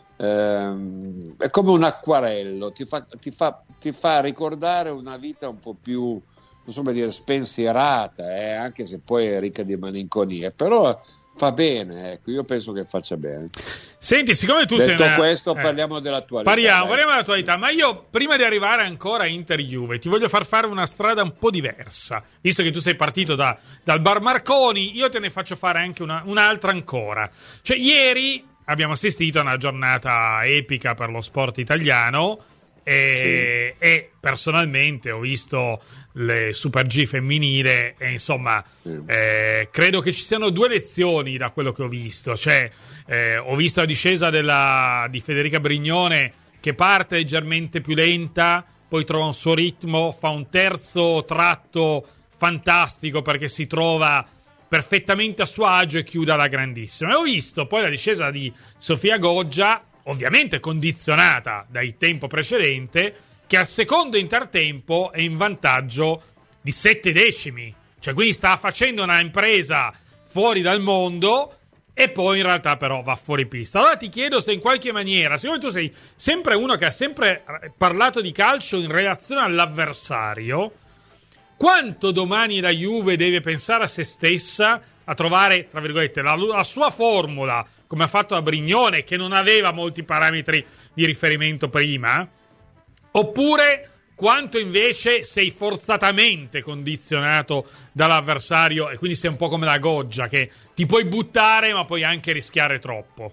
ehm, è come un acquarello, ti fa, ti, fa, ti fa ricordare una vita un po' più, non so come dire, spensierata, eh, anche se poi è ricca di malinconia, però fa bene, ecco, io penso che faccia bene. Senti, siccome tu Detto sei una... questo, eh. parliamo dell'attualità. Parliamo, eh. parliamo dell'attualità, ma io prima di arrivare ancora a Inter-Juve ti voglio far fare una strada un po' diversa, visto che tu sei partito da, dal Bar Marconi, io te ne faccio fare anche una, un'altra ancora. Cioè, ieri abbiamo assistito a una giornata epica per lo sport italiano e, sì. e personalmente ho visto le Super G femminile e insomma sì. eh, credo che ci siano due lezioni da quello che ho visto. Cioè eh, ho visto la discesa della, di Federica Brignone, che parte leggermente più lenta, poi trova un suo ritmo, fa un terzo tratto fantastico perché si trova perfettamente a suo agio e chiude alla grandissima. E ho visto poi la discesa di Sofia Goggia, ovviamente condizionata dal tempo precedente, che al secondo intertempo è in vantaggio di sette decimi. Cioè, quindi sta facendo una impresa fuori dal mondo e poi in realtà però va fuori pista. Allora ti chiedo se in qualche maniera, siccome tu sei sempre uno che ha sempre parlato di calcio in relazione all'avversario, quanto domani la Juve deve pensare a se stessa, a trovare, tra virgolette, la, la sua formula, come ha fatto a Brignone, che non aveva molti parametri di riferimento prima? Oppure quanto invece sei forzatamente condizionato dall'avversario e quindi sei un po' come la Goggia, che ti puoi buttare ma puoi anche rischiare troppo?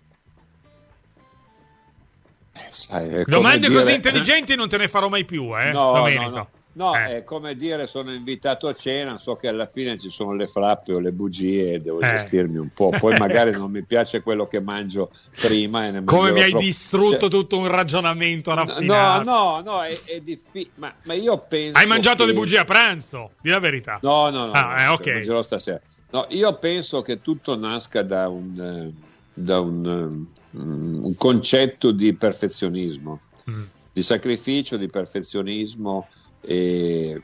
Sai, domande dire... così intelligenti non te ne farò mai più, eh, no, Domenico. No, no. No, eh. è come dire, sono invitato a cena, so che alla fine ci sono le frappe o le bugie e devo eh. gestirmi un po', poi magari non mi piace quello che mangio prima e ne come mi hai troppo. distrutto cioè... tutto un ragionamento raffinato. No, no, no, è, è difficile, ma, ma io penso hai mangiato che... le bugie a pranzo, di la verità. No, no, no, ah, no eh, okay. mangerò stasera. No, io penso che tutto nasca da un, da un, un concetto di perfezionismo, mm. di sacrificio, di perfezionismo e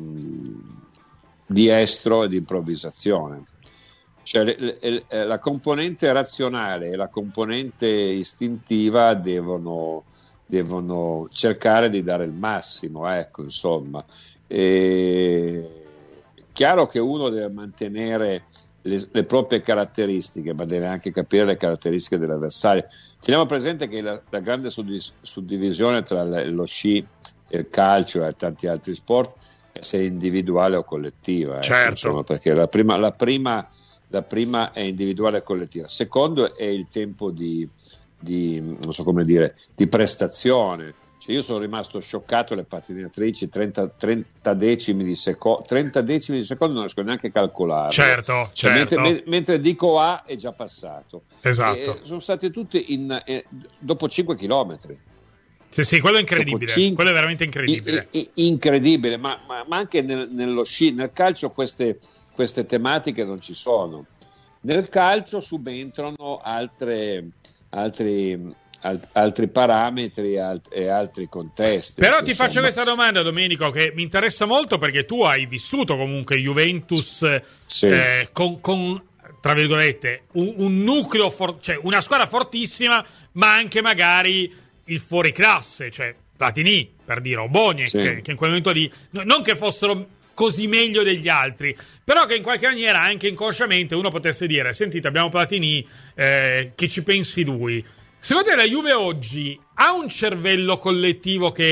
di estro e di improvvisazione. Cioè le, le, la componente razionale e la componente istintiva devono, devono cercare di dare il massimo, ecco, insomma. E chiaro che uno deve mantenere le, le proprie caratteristiche, ma deve anche capire le caratteristiche dell'avversario. Teniamo presente che la, la grande suddivisione tra lo sci, il calcio e tanti altri sport è se individuale o collettiva, certo. ecco, insomma, perché la prima, la, prima, la prima è individuale e collettiva, secondo è il tempo di, di non so come dire, di prestazione. Cioè io sono rimasto scioccato, le pattinatrici trenta, trenta decimi di secondo trenta decimi di secondo non riesco neanche a calcolare, certo, cioè, certo. Mentre, mentre dico A è già passato, esatto. E sono state tutte in, eh, dopo cinque chilometri. Sì, sì, quello è incredibile, cinque, quello è veramente incredibile. I, i, incredibile, ma, ma, ma anche nel, nello sci, nel calcio queste, queste tematiche non ci sono. Nel calcio subentrano altre, altri, alt, altri parametri alt, e altri contesti. Però ti insomma. faccio questa domanda, Domenico, che mi interessa molto perché tu hai vissuto comunque Juventus sì. eh, con... con tra virgolette un, un nucleo, for- cioè una squadra fortissima, ma anche magari il fuoriclasse, cioè Platini, per dire, o Boniek, sì. che, che in quel momento lì, no, non che fossero così meglio degli altri, però che in qualche maniera anche inconsciamente uno potesse dire: sentite, abbiamo Platini, eh, che ci pensi lui. Secondo te la Juve oggi ha un cervello collettivo che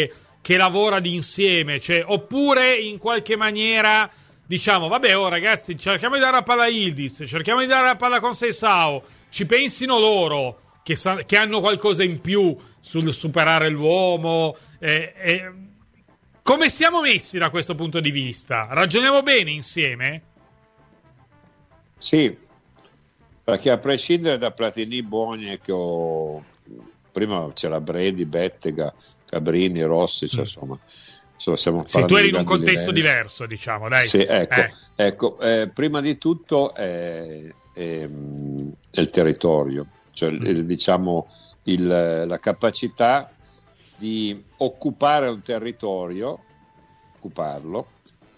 che lavora d'insieme, cioè, oppure in qualche maniera diciamo vabbè, oh ragazzi, cerchiamo di dare la palla a Yildiz, cerchiamo di dare la palla con Seisao, ci pensino loro che, sa- che hanno qualcosa in più sul superare l'uomo. eh, eh, come siamo messi da questo punto di vista? Ragioniamo bene insieme? Sì, perché a prescindere da Platini, Boniek o prima c'era Bredi, Bettega, Cabrini, Rossi, cioè, insomma, insomma stiamo Se tu eri in un di contesto livelli. diverso, diciamo, dai. Sì, ecco, Eh. ecco eh, prima di tutto è, è, mm, è il territorio, cioè il- diciamo il- la capacità di occupare un territorio, occuparlo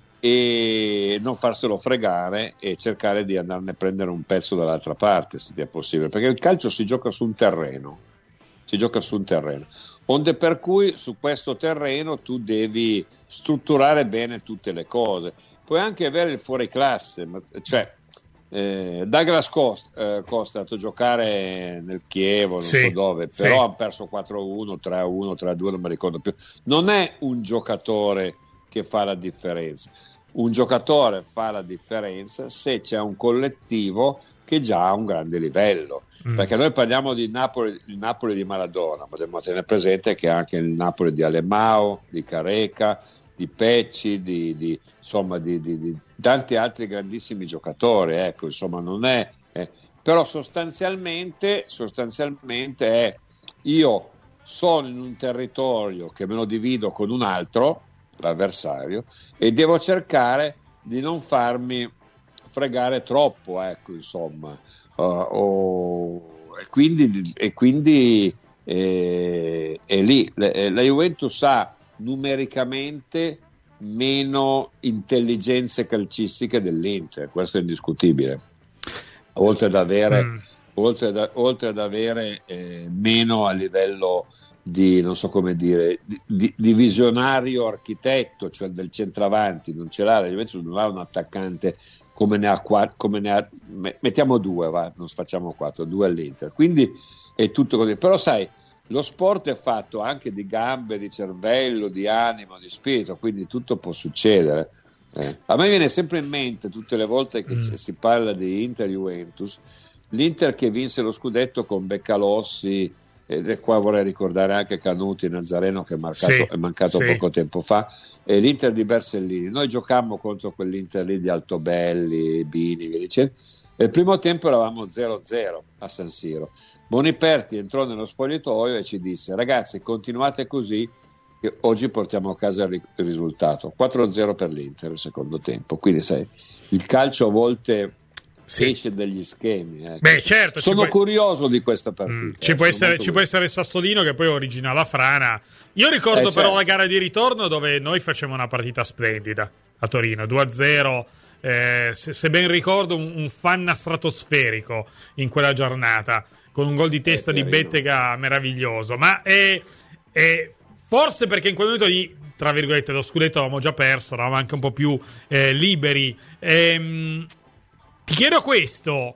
e non farselo fregare e cercare di andarne a prendere un pezzo dall'altra parte, se è possibile, perché il calcio si gioca su un terreno, si gioca su un terreno, onde per cui su questo terreno tu devi strutturare bene tutte le cose. Puoi anche avere il fuoriclasse, ma- cioè eh, Douglas Costa, eh, Costa è andato a giocare nel Chievo, non Sì, so dove, sì. però ha perso quattro a uno, tre a uno, tre a due, non mi ricordo più. Non è un giocatore che fa la differenza. Un giocatore fa la differenza se c'è un collettivo che già ha un grande livello. Mm. Perché noi parliamo di Napoli, il Napoli di Maradona, ma dobbiamo tenere presente che anche il Napoli di Alemao, di Careca, di Pecci, di, di, insomma, di, di, di tanti altri grandissimi giocatori. Ecco, insomma, non è. eh. Però sostanzialmente, sostanzialmente è io sono in un territorio che me lo divido con un altro, l'avversario, e devo cercare di non farmi fregare troppo, ecco, insomma. Uh, o- e quindi, e quindi eh, è lì. La, la Juventus ha numericamente meno intelligenze calcistiche dell'Inter, questo è indiscutibile. Oltre ad avere, Mm. oltre ad, oltre ad avere eh, meno a livello di, non so come dire, di, di, di visionario architetto, cioè del centravanti, non ce l'ha, la Juventus non ha un attaccante come ne ha qua, come ne ha, mettiamo due, va, non facciamo quattro, due all'Inter, quindi è tutto così. Però sai, lo sport è fatto anche di gambe, di cervello, di animo, di spirito, quindi tutto può succedere. Eh. A me viene sempre in mente, tutte le volte che Mm. c- si parla di Inter-Juventus, l'Inter che vinse lo scudetto con Beccalossi, e qua vorrei ricordare anche Canuti, Nazareno, che è, marcato, Sì, è mancato sì. poco tempo fa, e l'Inter di Bersellini. Noi giocammo contro quell'Inter lì di Altobelli, Bini, via dicendo, e il primo tempo eravamo zero a zero a San Siro. Boniperti entrò nello spogliatoio e ci disse: ragazzi, continuate così che oggi portiamo a casa il ri- il risultato. quattro a zero per l'Inter il secondo tempo. Quindi sai, il calcio a volte Sì. esce dagli schemi, ecco. Beh, certo, ci Sono può- curioso di questa partita. Mm, ci, eh, può sono essere, molto ci può essere il Sassolino che poi origina la frana. Io ricordo Eh, però certo. la gara di ritorno dove noi facevamo una partita splendida a Torino, due a zero. Eh, se, se ben ricordo, un, un fan stratosferico in quella giornata, con un gol di testa di Pierino. Bettega meraviglioso. Ma è, è forse perché in quel momento di, tra virgolette, lo scudetto avevamo già perso, eravamo anche un po' più eh, liberi. Ehm, ti chiedo questo.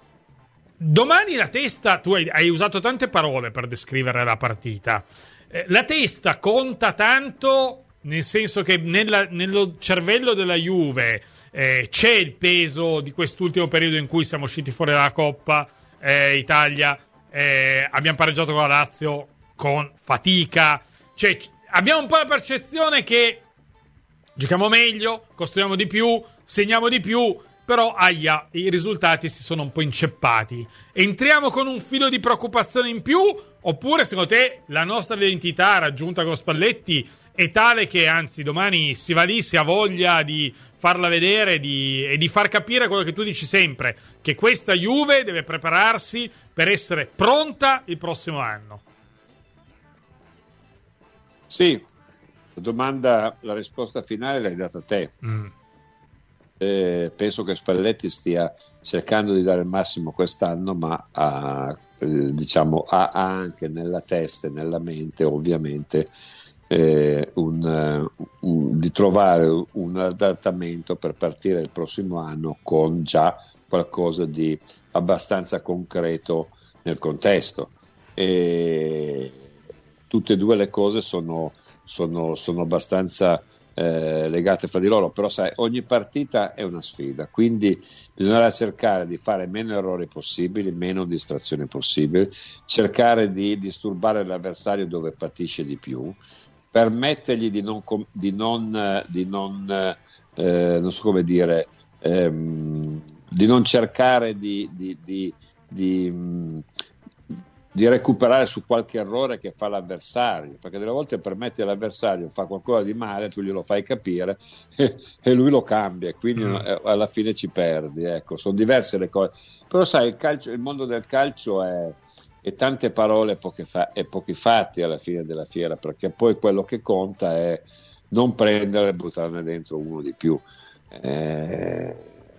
Domani la testa, tu hai, hai usato tante parole per descrivere la partita. Eh, la testa conta tanto, nel senso che nella- nello cervello della Juve eh, c'è il peso di quest'ultimo periodo in cui siamo usciti fuori dalla Coppa eh, Italia, eh, abbiamo pareggiato con la Lazio con fatica, cioè c- abbiamo un po' la percezione che giochiamo meglio, costruiamo di più, segniamo di più, però aia, i risultati si sono un po' inceppati. Entriamo con un filo di preoccupazione in più, oppure secondo te la nostra identità raggiunta con Spalletti è tale che anzi domani si va lì, si ha voglia di farla vedere di, e di far capire quello che tu dici sempre, che questa Juve deve prepararsi per essere pronta il prossimo anno? Sì, la domanda, la risposta finale l'hai data te. Mm. Eh, penso che Spalletti stia cercando di dare il massimo quest'anno, ma ha, eh, diciamo, ha anche nella testa e nella mente ovviamente eh, un, uh, un, di trovare un adattamento per partire il prossimo anno con già qualcosa di abbastanza concreto nel contesto. E tutte e due le cose sono, sono, sono abbastanza eh, legate fra di loro, però sai, ogni partita è una sfida, quindi bisognerà cercare di fare meno errori possibili, meno distrazioni possibili, cercare di disturbare l'avversario dove patisce di più, permettergli di non, di non, di non, eh, non so come dire, ehm, di non cercare di, di, di, di di recuperare su qualche errore che fa l'avversario, perché delle volte permette all'avversario fa qualcosa di male, tu glielo fai capire e, e lui lo cambia, quindi mm. alla fine ci perdi, ecco, sono diverse le cose, però sai, il, calcio, il mondo del calcio è, è tante parole e, poche fa, e pochi fatti alla fine della fiera, perché poi quello che conta è non prendere e buttarne dentro uno di più, eh,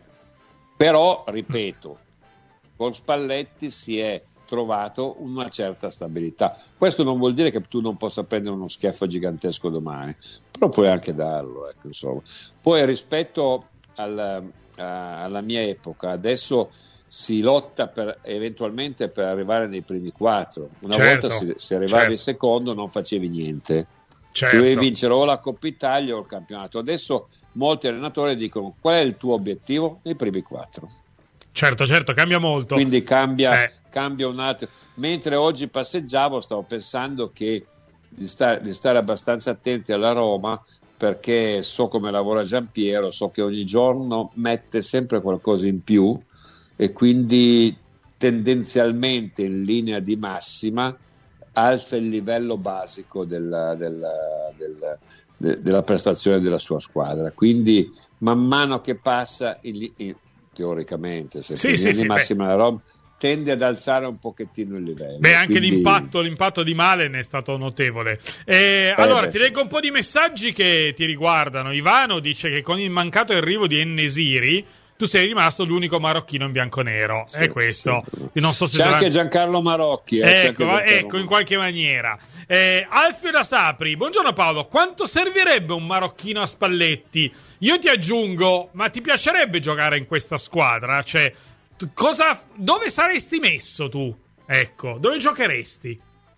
però ripeto, con Spalletti si è trovato una certa stabilità. Questo non vuol dire che tu non possa prendere uno schiaffo gigantesco domani, però puoi anche darlo, ecco, insomma. Poi rispetto al, a, alla mia epoca, adesso si lotta per, eventualmente per arrivare nei primi quattro. Una certo, volta se, se arrivavi certo. secondo non facevi niente, certo. dovevi vincere o la Coppa Italia o il campionato. Adesso molti allenatori dicono: qual è il tuo obiettivo? Nei primi quattro. Certo, certo, cambia molto. Quindi cambia, eh. cambia un attimo. Mentre oggi passeggiavo, stavo pensando che di stare, di stare abbastanza attenti alla Roma, perché so come lavora Giampiero, so che ogni giorno mette sempre qualcosa in più e quindi tendenzialmente in linea di massima alza il livello basico della, della, della, de, della prestazione della sua squadra. Quindi man mano che passa in, in, teoricamente se sì, in sì, linea sì, di massima la Roma tende ad alzare un pochettino il livello. Beh, anche quindi... l'impatto, l'impatto di Malen è stato notevole. Eh, allora, beh, ti leggo un po' di messaggi che ti riguardano. Ivano dice che con il mancato arrivo di En-Nesyri tu sei rimasto l'unico marocchino in bianconero. Sì, è questo. Sì. Io non so se c'è te anche la... Giancarlo Marocchi. Eh, ecco, Giancarlo ecco, in qualche maniera. Eh, Alfio Sapri, buongiorno Paolo. Quanto servirebbe un marocchino a Spalletti? Io ti aggiungo, ma ti piacerebbe giocare in questa squadra? Cioè, cosa, dove saresti messo tu? Ecco, dove giocheresti?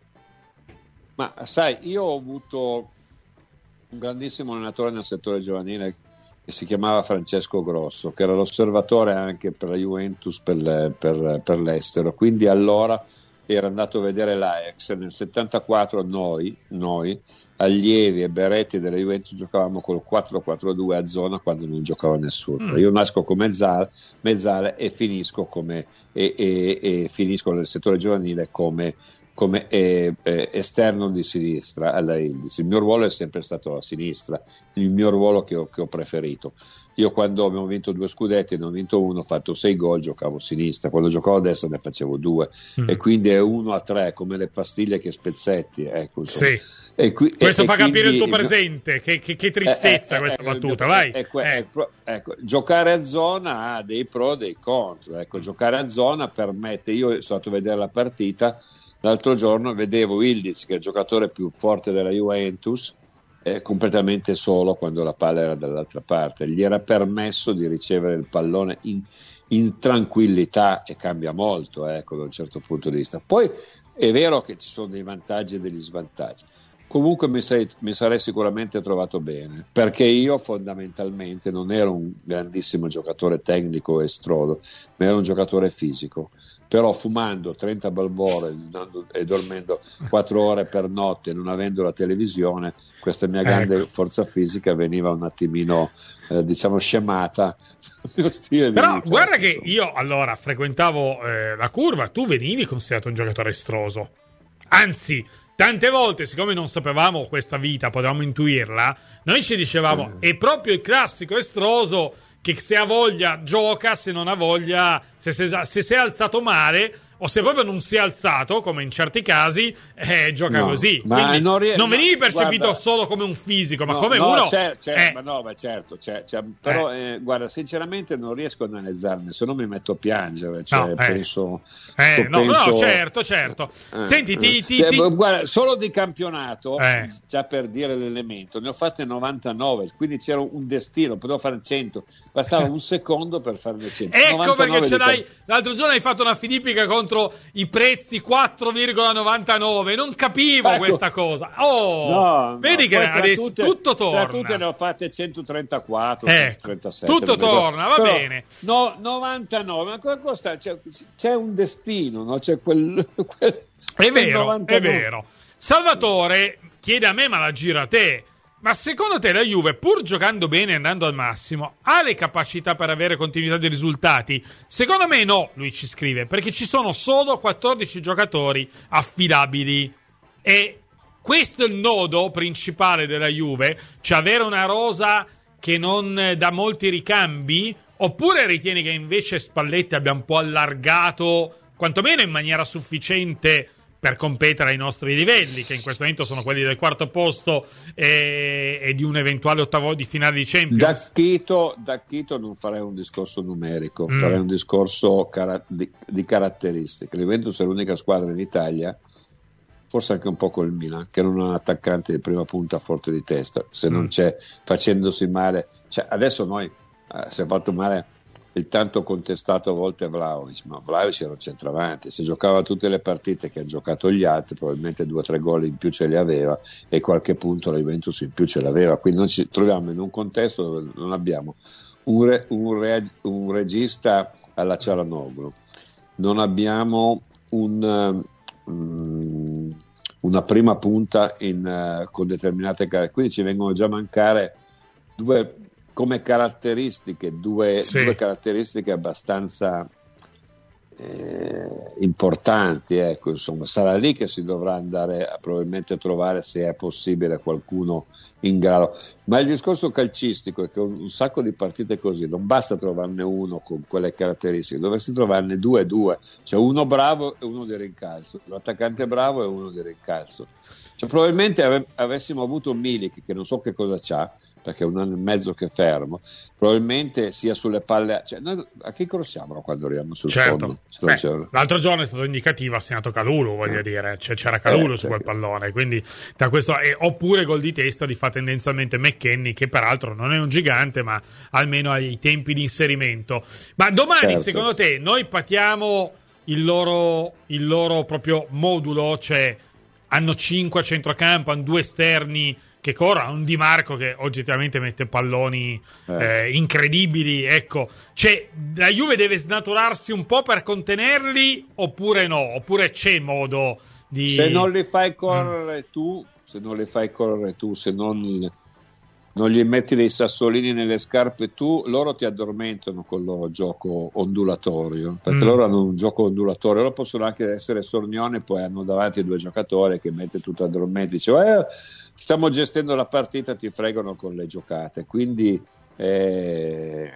Ma sai, io ho avuto un grandissimo allenatore nel settore giovanile che si chiamava Francesco Grosso, che era l'osservatore anche per la Juventus per, le, per, per l'estero, quindi allora era andato a vedere l'Ajax. Nel settantaquattro noi, noi allievi e Beretti della Juventus giocavamo col quattro quattro due a zona quando non giocava nessuno. Mm. Io nasco come mezzale, mezzale e finisco come e, e, e finisco nel settore giovanile come come eh, eh, esterno di sinistra alla Ildiz. Il mio ruolo è sempre stato a sinistra, il mio ruolo che ho, che ho preferito. Io quando abbiamo vinto due scudetti, ne ho vinto uno, ho fatto sei gol, giocavo a sinistra, quando giocavo a destra ne facevo due, mm. e quindi è uno a tre, come le pastiglie che spezzetti, ecco, sì. e qui, questo e, fa e capire quindi, il tuo presente, che, che, che tristezza eh, eh, questa eh, battuta, eh, vai ecco, eh. ecco, ecco, giocare a zona ha dei pro e dei contro, ecco, giocare a zona permette, io sono andato a vedere la partita l'altro giorno, vedevo Ildiz, che è il giocatore più forte della Juventus, eh, completamente solo quando la palla era dall'altra parte, gli era permesso di ricevere il pallone in, in tranquillità, e cambia molto, ecco, da un certo punto di vista. Poi è vero che ci sono dei vantaggi e degli svantaggi, comunque mi sarei, mi sarei sicuramente trovato bene, perché io fondamentalmente non ero un grandissimo giocatore tecnico e strodo, ma ero un giocatore fisico. Però fumando trenta balbore e dormendo quattro ore per notte, non avendo la televisione, questa mia grande ecco. forza fisica veniva un attimino, eh, diciamo, scemata. Però guarda che io allora frequentavo eh, la curva, tu venivi considerato un giocatore estroso. Anzi, tante volte, siccome non sapevamo questa vita, potevamo intuirla, noi ci dicevamo, eh. è proprio il classico estroso che se ha voglia gioca, se non ha voglia, se si è alzato male o se proprio non si è alzato, come in certi casi, eh, gioca no, così. Ma non, rie- non venivi no, percepito guarda, solo come un fisico, ma no, come no, uno. C'è, c'è, eh. ma no, ma certo, c'è, c'è, però eh. Eh, guarda, sinceramente non riesco ad analizzarne, se no mi metto a piangere. Cioè, no, penso, eh, no, penso, no, certo, certo. Eh, Senti, ti, ti, eh, ti... guarda, solo di campionato, eh. già per dire l'elemento, ne ho fatte novantanove, quindi c'era un destino, potevo fare cento, bastava un secondo per farne cento. Ecco perché ce l'hai. Camp- l'altro giorno hai fatto una filippica contro contro i prezzi quattro virgola novantanove. Non capivo ecco. questa cosa. Oh, no, vedi no, che tra adesso tutte, tutto torna. Tra tutte ne ho fatte centotrentaquattro, Ecco, centotrentasette. tutto torna, va Però, bene. No, novantanove, ma cosa costa? C'è, c'è un destino, no? C'è quel, quel È vero, novantanove. è vero. Salvatore chiede a me, ma la gira a te. Ma secondo te la Juve, pur giocando bene e andando al massimo, ha le capacità per avere continuità di risultati? Secondo me no, lui ci scrive, perché ci sono solo quattordici giocatori affidabili. E questo è il nodo principale della Juve, cioè avere una rosa che non dà molti ricambi? Oppure ritieni che invece Spalletti abbia un po' allargato, quantomeno in maniera sufficiente, per competere ai nostri livelli, che in questo momento sono quelli del quarto posto e, e di un eventuale ottavo di finale di Champions? Da Chito, da Chito non farei un discorso numerico, Mm. farei un discorso cara- di, di caratteristiche. L'Juventus è l'unica squadra in Italia, forse anche un po' col Milan, che non ha un attaccante di prima punta forte di testa, se non Mm. c'è, facendosi male. Cioè, adesso noi eh, si è fatto male il tanto contestato a volte Vlahovic, ma Vlahovic era un centravanti, se giocava tutte le partite che hanno giocato gli altri probabilmente due o tre gol in più ce li aveva e qualche punto la Juventus in più ce l'aveva, quindi noi ci troviamo in un contesto dove non abbiamo un, re, un, re, un regista alla Cialanoglu, non abbiamo un, um, una prima punta in, uh, con determinate caratteristiche, quindi ci vengono già a mancare due come caratteristiche, due, Sì. due caratteristiche abbastanza eh, importanti, ecco, insomma, sarà lì che si dovrà andare a probabilmente trovare, se è possibile, qualcuno in grado. Ma il discorso calcistico è che un, un sacco di partite così non basta trovarne uno con quelle caratteristiche, dovresti trovarne due e due, cioè uno bravo e uno di rincalzo, l'attaccante bravo e uno di rincalzo. Cioè, probabilmente ave- avessimo avuto Milik, che non so che cosa c'ha, perché è un anno e mezzo che è fermo, probabilmente sia sulle palle, cioè, noi a chi crossiamo quando arriviamo sul Certo. fondo? Se non Beh, c'era. l'altro giorno è stato indicativo, ha segnato Kalulu, voglio Eh. dire, cioè, c'era Kalulu Eh, su cioè quel pallone, quindi da questo e, oppure gol di testa li fa tendenzialmente McKennie, che peraltro non è un gigante, ma almeno ha i tempi di inserimento. Ma domani, Certo. secondo te, noi patiamo il loro, il loro proprio modulo, cioè hanno cinque a centrocampo, hanno due esterni che corrono, un Di Marco che oggettivamente mette palloni Eh. eh, incredibili, ecco, cioè la Juve deve snaturarsi un po' per contenerli oppure no, oppure c'è modo di... Se non li fai correre mm. tu, se non li fai correre tu, se non, non gli metti dei sassolini nelle scarpe tu, loro ti addormentano col loro gioco ondulatorio, perché Mm. loro hanno un gioco ondulatorio, loro possono anche essere sornioni, poi hanno davanti due giocatori che mette tutto addormento, dice eh, stiamo gestendo la partita, ti fregano con le giocate, quindi eh,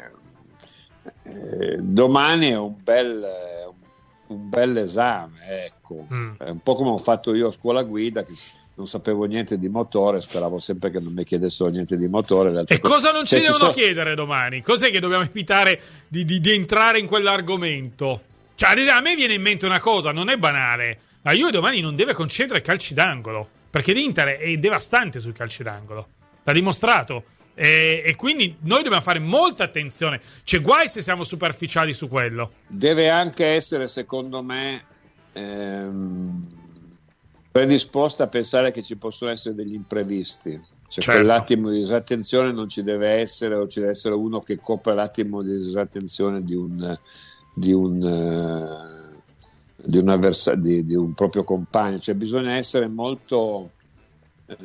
eh, domani è un bel, un bel esame, ecco. Mm. È un po' come ho fatto io a scuola guida, che non sapevo niente di motore, speravo sempre che non mi chiedessero niente di motore. E cosa non ci cioè, devono sono... chiedere domani? Cos'è che dobbiamo evitare di, di, di entrare in quell'argomento? Cioè, ad esempio, a me viene in mente una cosa, non è banale, ma io domani non deve concedere calci d'angolo, perché l'Inter è devastante sui calci d'angolo, l'ha dimostrato, e, e quindi noi dobbiamo fare molta attenzione, c'è guai se siamo superficiali su quello. Deve anche essere, secondo me, ehm, predisposta a pensare che ci possono essere degli imprevisti, cioè Certo. quell'attimo di disattenzione non ci deve essere, o ci deve essere uno che copre l'attimo di disattenzione di un di un uh, di un, avversa- di, di un proprio compagno, cioè bisogna essere molto eh,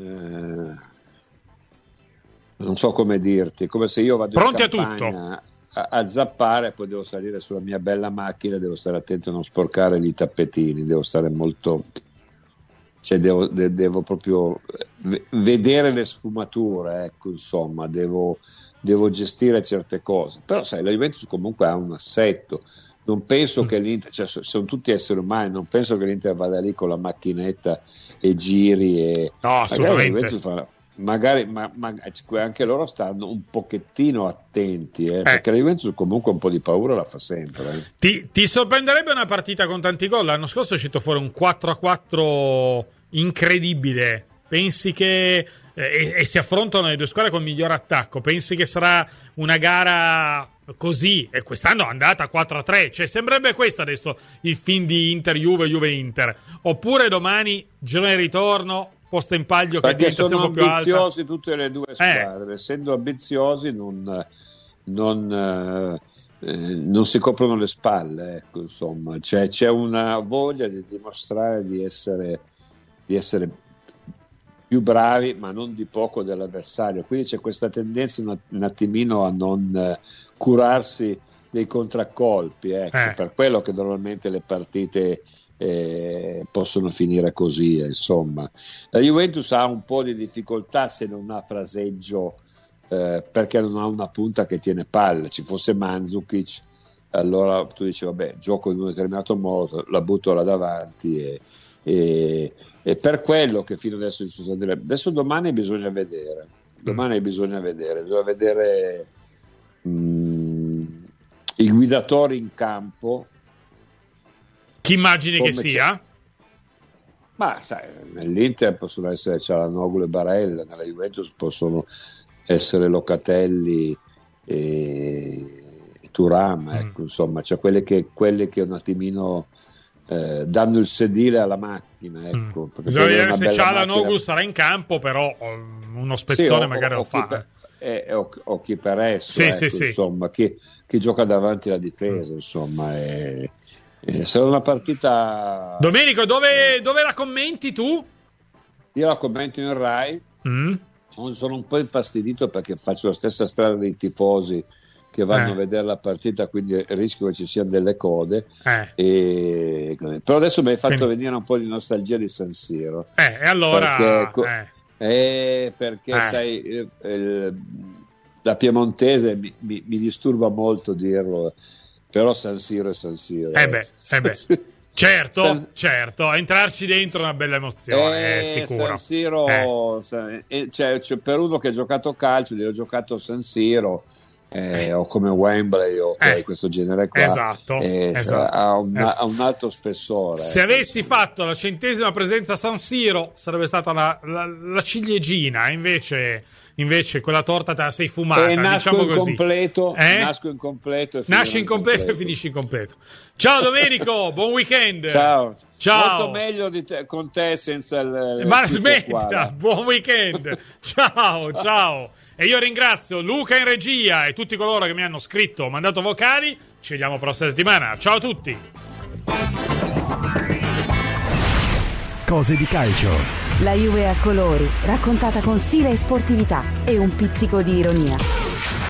non so come dirti, come se io vado pronti in a tutto campagna a, a zappare, poi devo salire sulla mia bella macchina, devo stare attento a non sporcare i tappetini, devo stare molto, cioè devo, de, devo proprio v- vedere le sfumature, ecco, insomma, devo, devo gestire certe cose, però sai, la Juventus comunque ha un assetto, non penso mm. che l'Inter, cioè sono tutti esseri umani, non penso che l'Inter vada lì con la macchinetta e giri e no, assolutamente magari, fa, magari ma, ma, anche loro stanno un pochettino attenti eh, eh. perché la Juventus comunque un po' di paura la fa sempre eh. ti, ti sorprenderebbe una partita con tanti gol? L'anno scorso è uscito fuori un quattro a quattro incredibile, pensi che eh, e, e si affrontano le due squadre con miglior attacco, pensi che sarà una gara così, e quest'anno è andata quattro a tre, cioè sembrerebbe questo adesso il film di Inter-Juve, Juve-Inter, oppure domani girone di ritorno, posta in palio che perché sono sono un po' più alta. ambiziosi tutte le due squadre, eh. essendo ambiziosi non, non, eh, non si coprono le spalle, ecco, insomma, c'è, c'è una voglia di dimostrare di essere, di essere più bravi, ma non di poco dell'avversario, quindi c'è questa tendenza un, un attimino a non eh, curarsi dei contraccolpi, ecco, eh. per quello che normalmente le partite eh, possono finire così, insomma. La Juventus ha un po' di difficoltà se non ha Fraseggio, eh, perché non ha una punta che tiene palle. Ci fosse Mandzukic, allora tu dici vabbè, gioco in un determinato modo, la butto là davanti e, e E per quello che fino adesso ci sono delle... adesso domani bisogna vedere domani mm. bisogna vedere bisogna vedere mh, i guidatori in campo, chi immagini che sia? C'è... ma sai, nell'Inter possono essere Cialanoglu e Barella, nella Juventus possono essere Locatelli e, e Thuram, ecco, mm. insomma, cioè quelle che, quelle che un attimino Eh, danno il sedile alla macchina, ecco, mm. bisogna vedere se Cialanoglu macchina... sarà in campo, però uno spezzone sì, o, magari o, lo o fa per, eh, o, o chi per esso, sì, ecco, sì, insomma, sì. Chi, chi gioca davanti alla difesa, mm. insomma, è, è, sarà una partita. Domenico, dove, dove la commenti tu? Io la commento in Rai. mm. sono, sono un po' infastidito perché faccio la stessa strada dei tifosi che vanno eh. a vedere la partita, quindi rischio che ci siano delle code, eh. e... però adesso mi hai fatto quindi... venire un po' di nostalgia di San Siro, eh, e allora perché, eh. Eh, perché eh. sai, eh, eh, da piemontese mi, mi, mi disturba molto dirlo, però San Siro è San Siro, eh beh, eh beh. certo, San... certo, entrarci dentro è una bella emozione, eh, è sicuro. San Siro, eh. cioè, cioè, per uno che ha giocato calcio, io ho giocato a San Siro, Eh, eh. o come Wembley o okay, eh. questo genere qua, esatto, eh, esatto, ha, un, esatto. ha un alto spessore. Se eh. avessi fatto la centesima presenza a San Siro sarebbe stata la, la, la ciliegina, invece, invece quella torta te la sei fumata, eh, nasco diciamo così. Incompleto, eh? nasco incompleto e nasci incompleto, incompleto e finisci incompleto. Ciao Domenico, buon weekend. Ciao. Ciao. Molto meglio di te, con te senza il ma smettila, buon weekend. Ciao, ciao. E io ringrazio Luca in regia e tutti coloro che mi hanno scritto o mandato vocali. Ci vediamo prossima settimana. Ciao a tutti. Cose di calcio. La Juve a colori, raccontata con stile e sportività e un pizzico di ironia.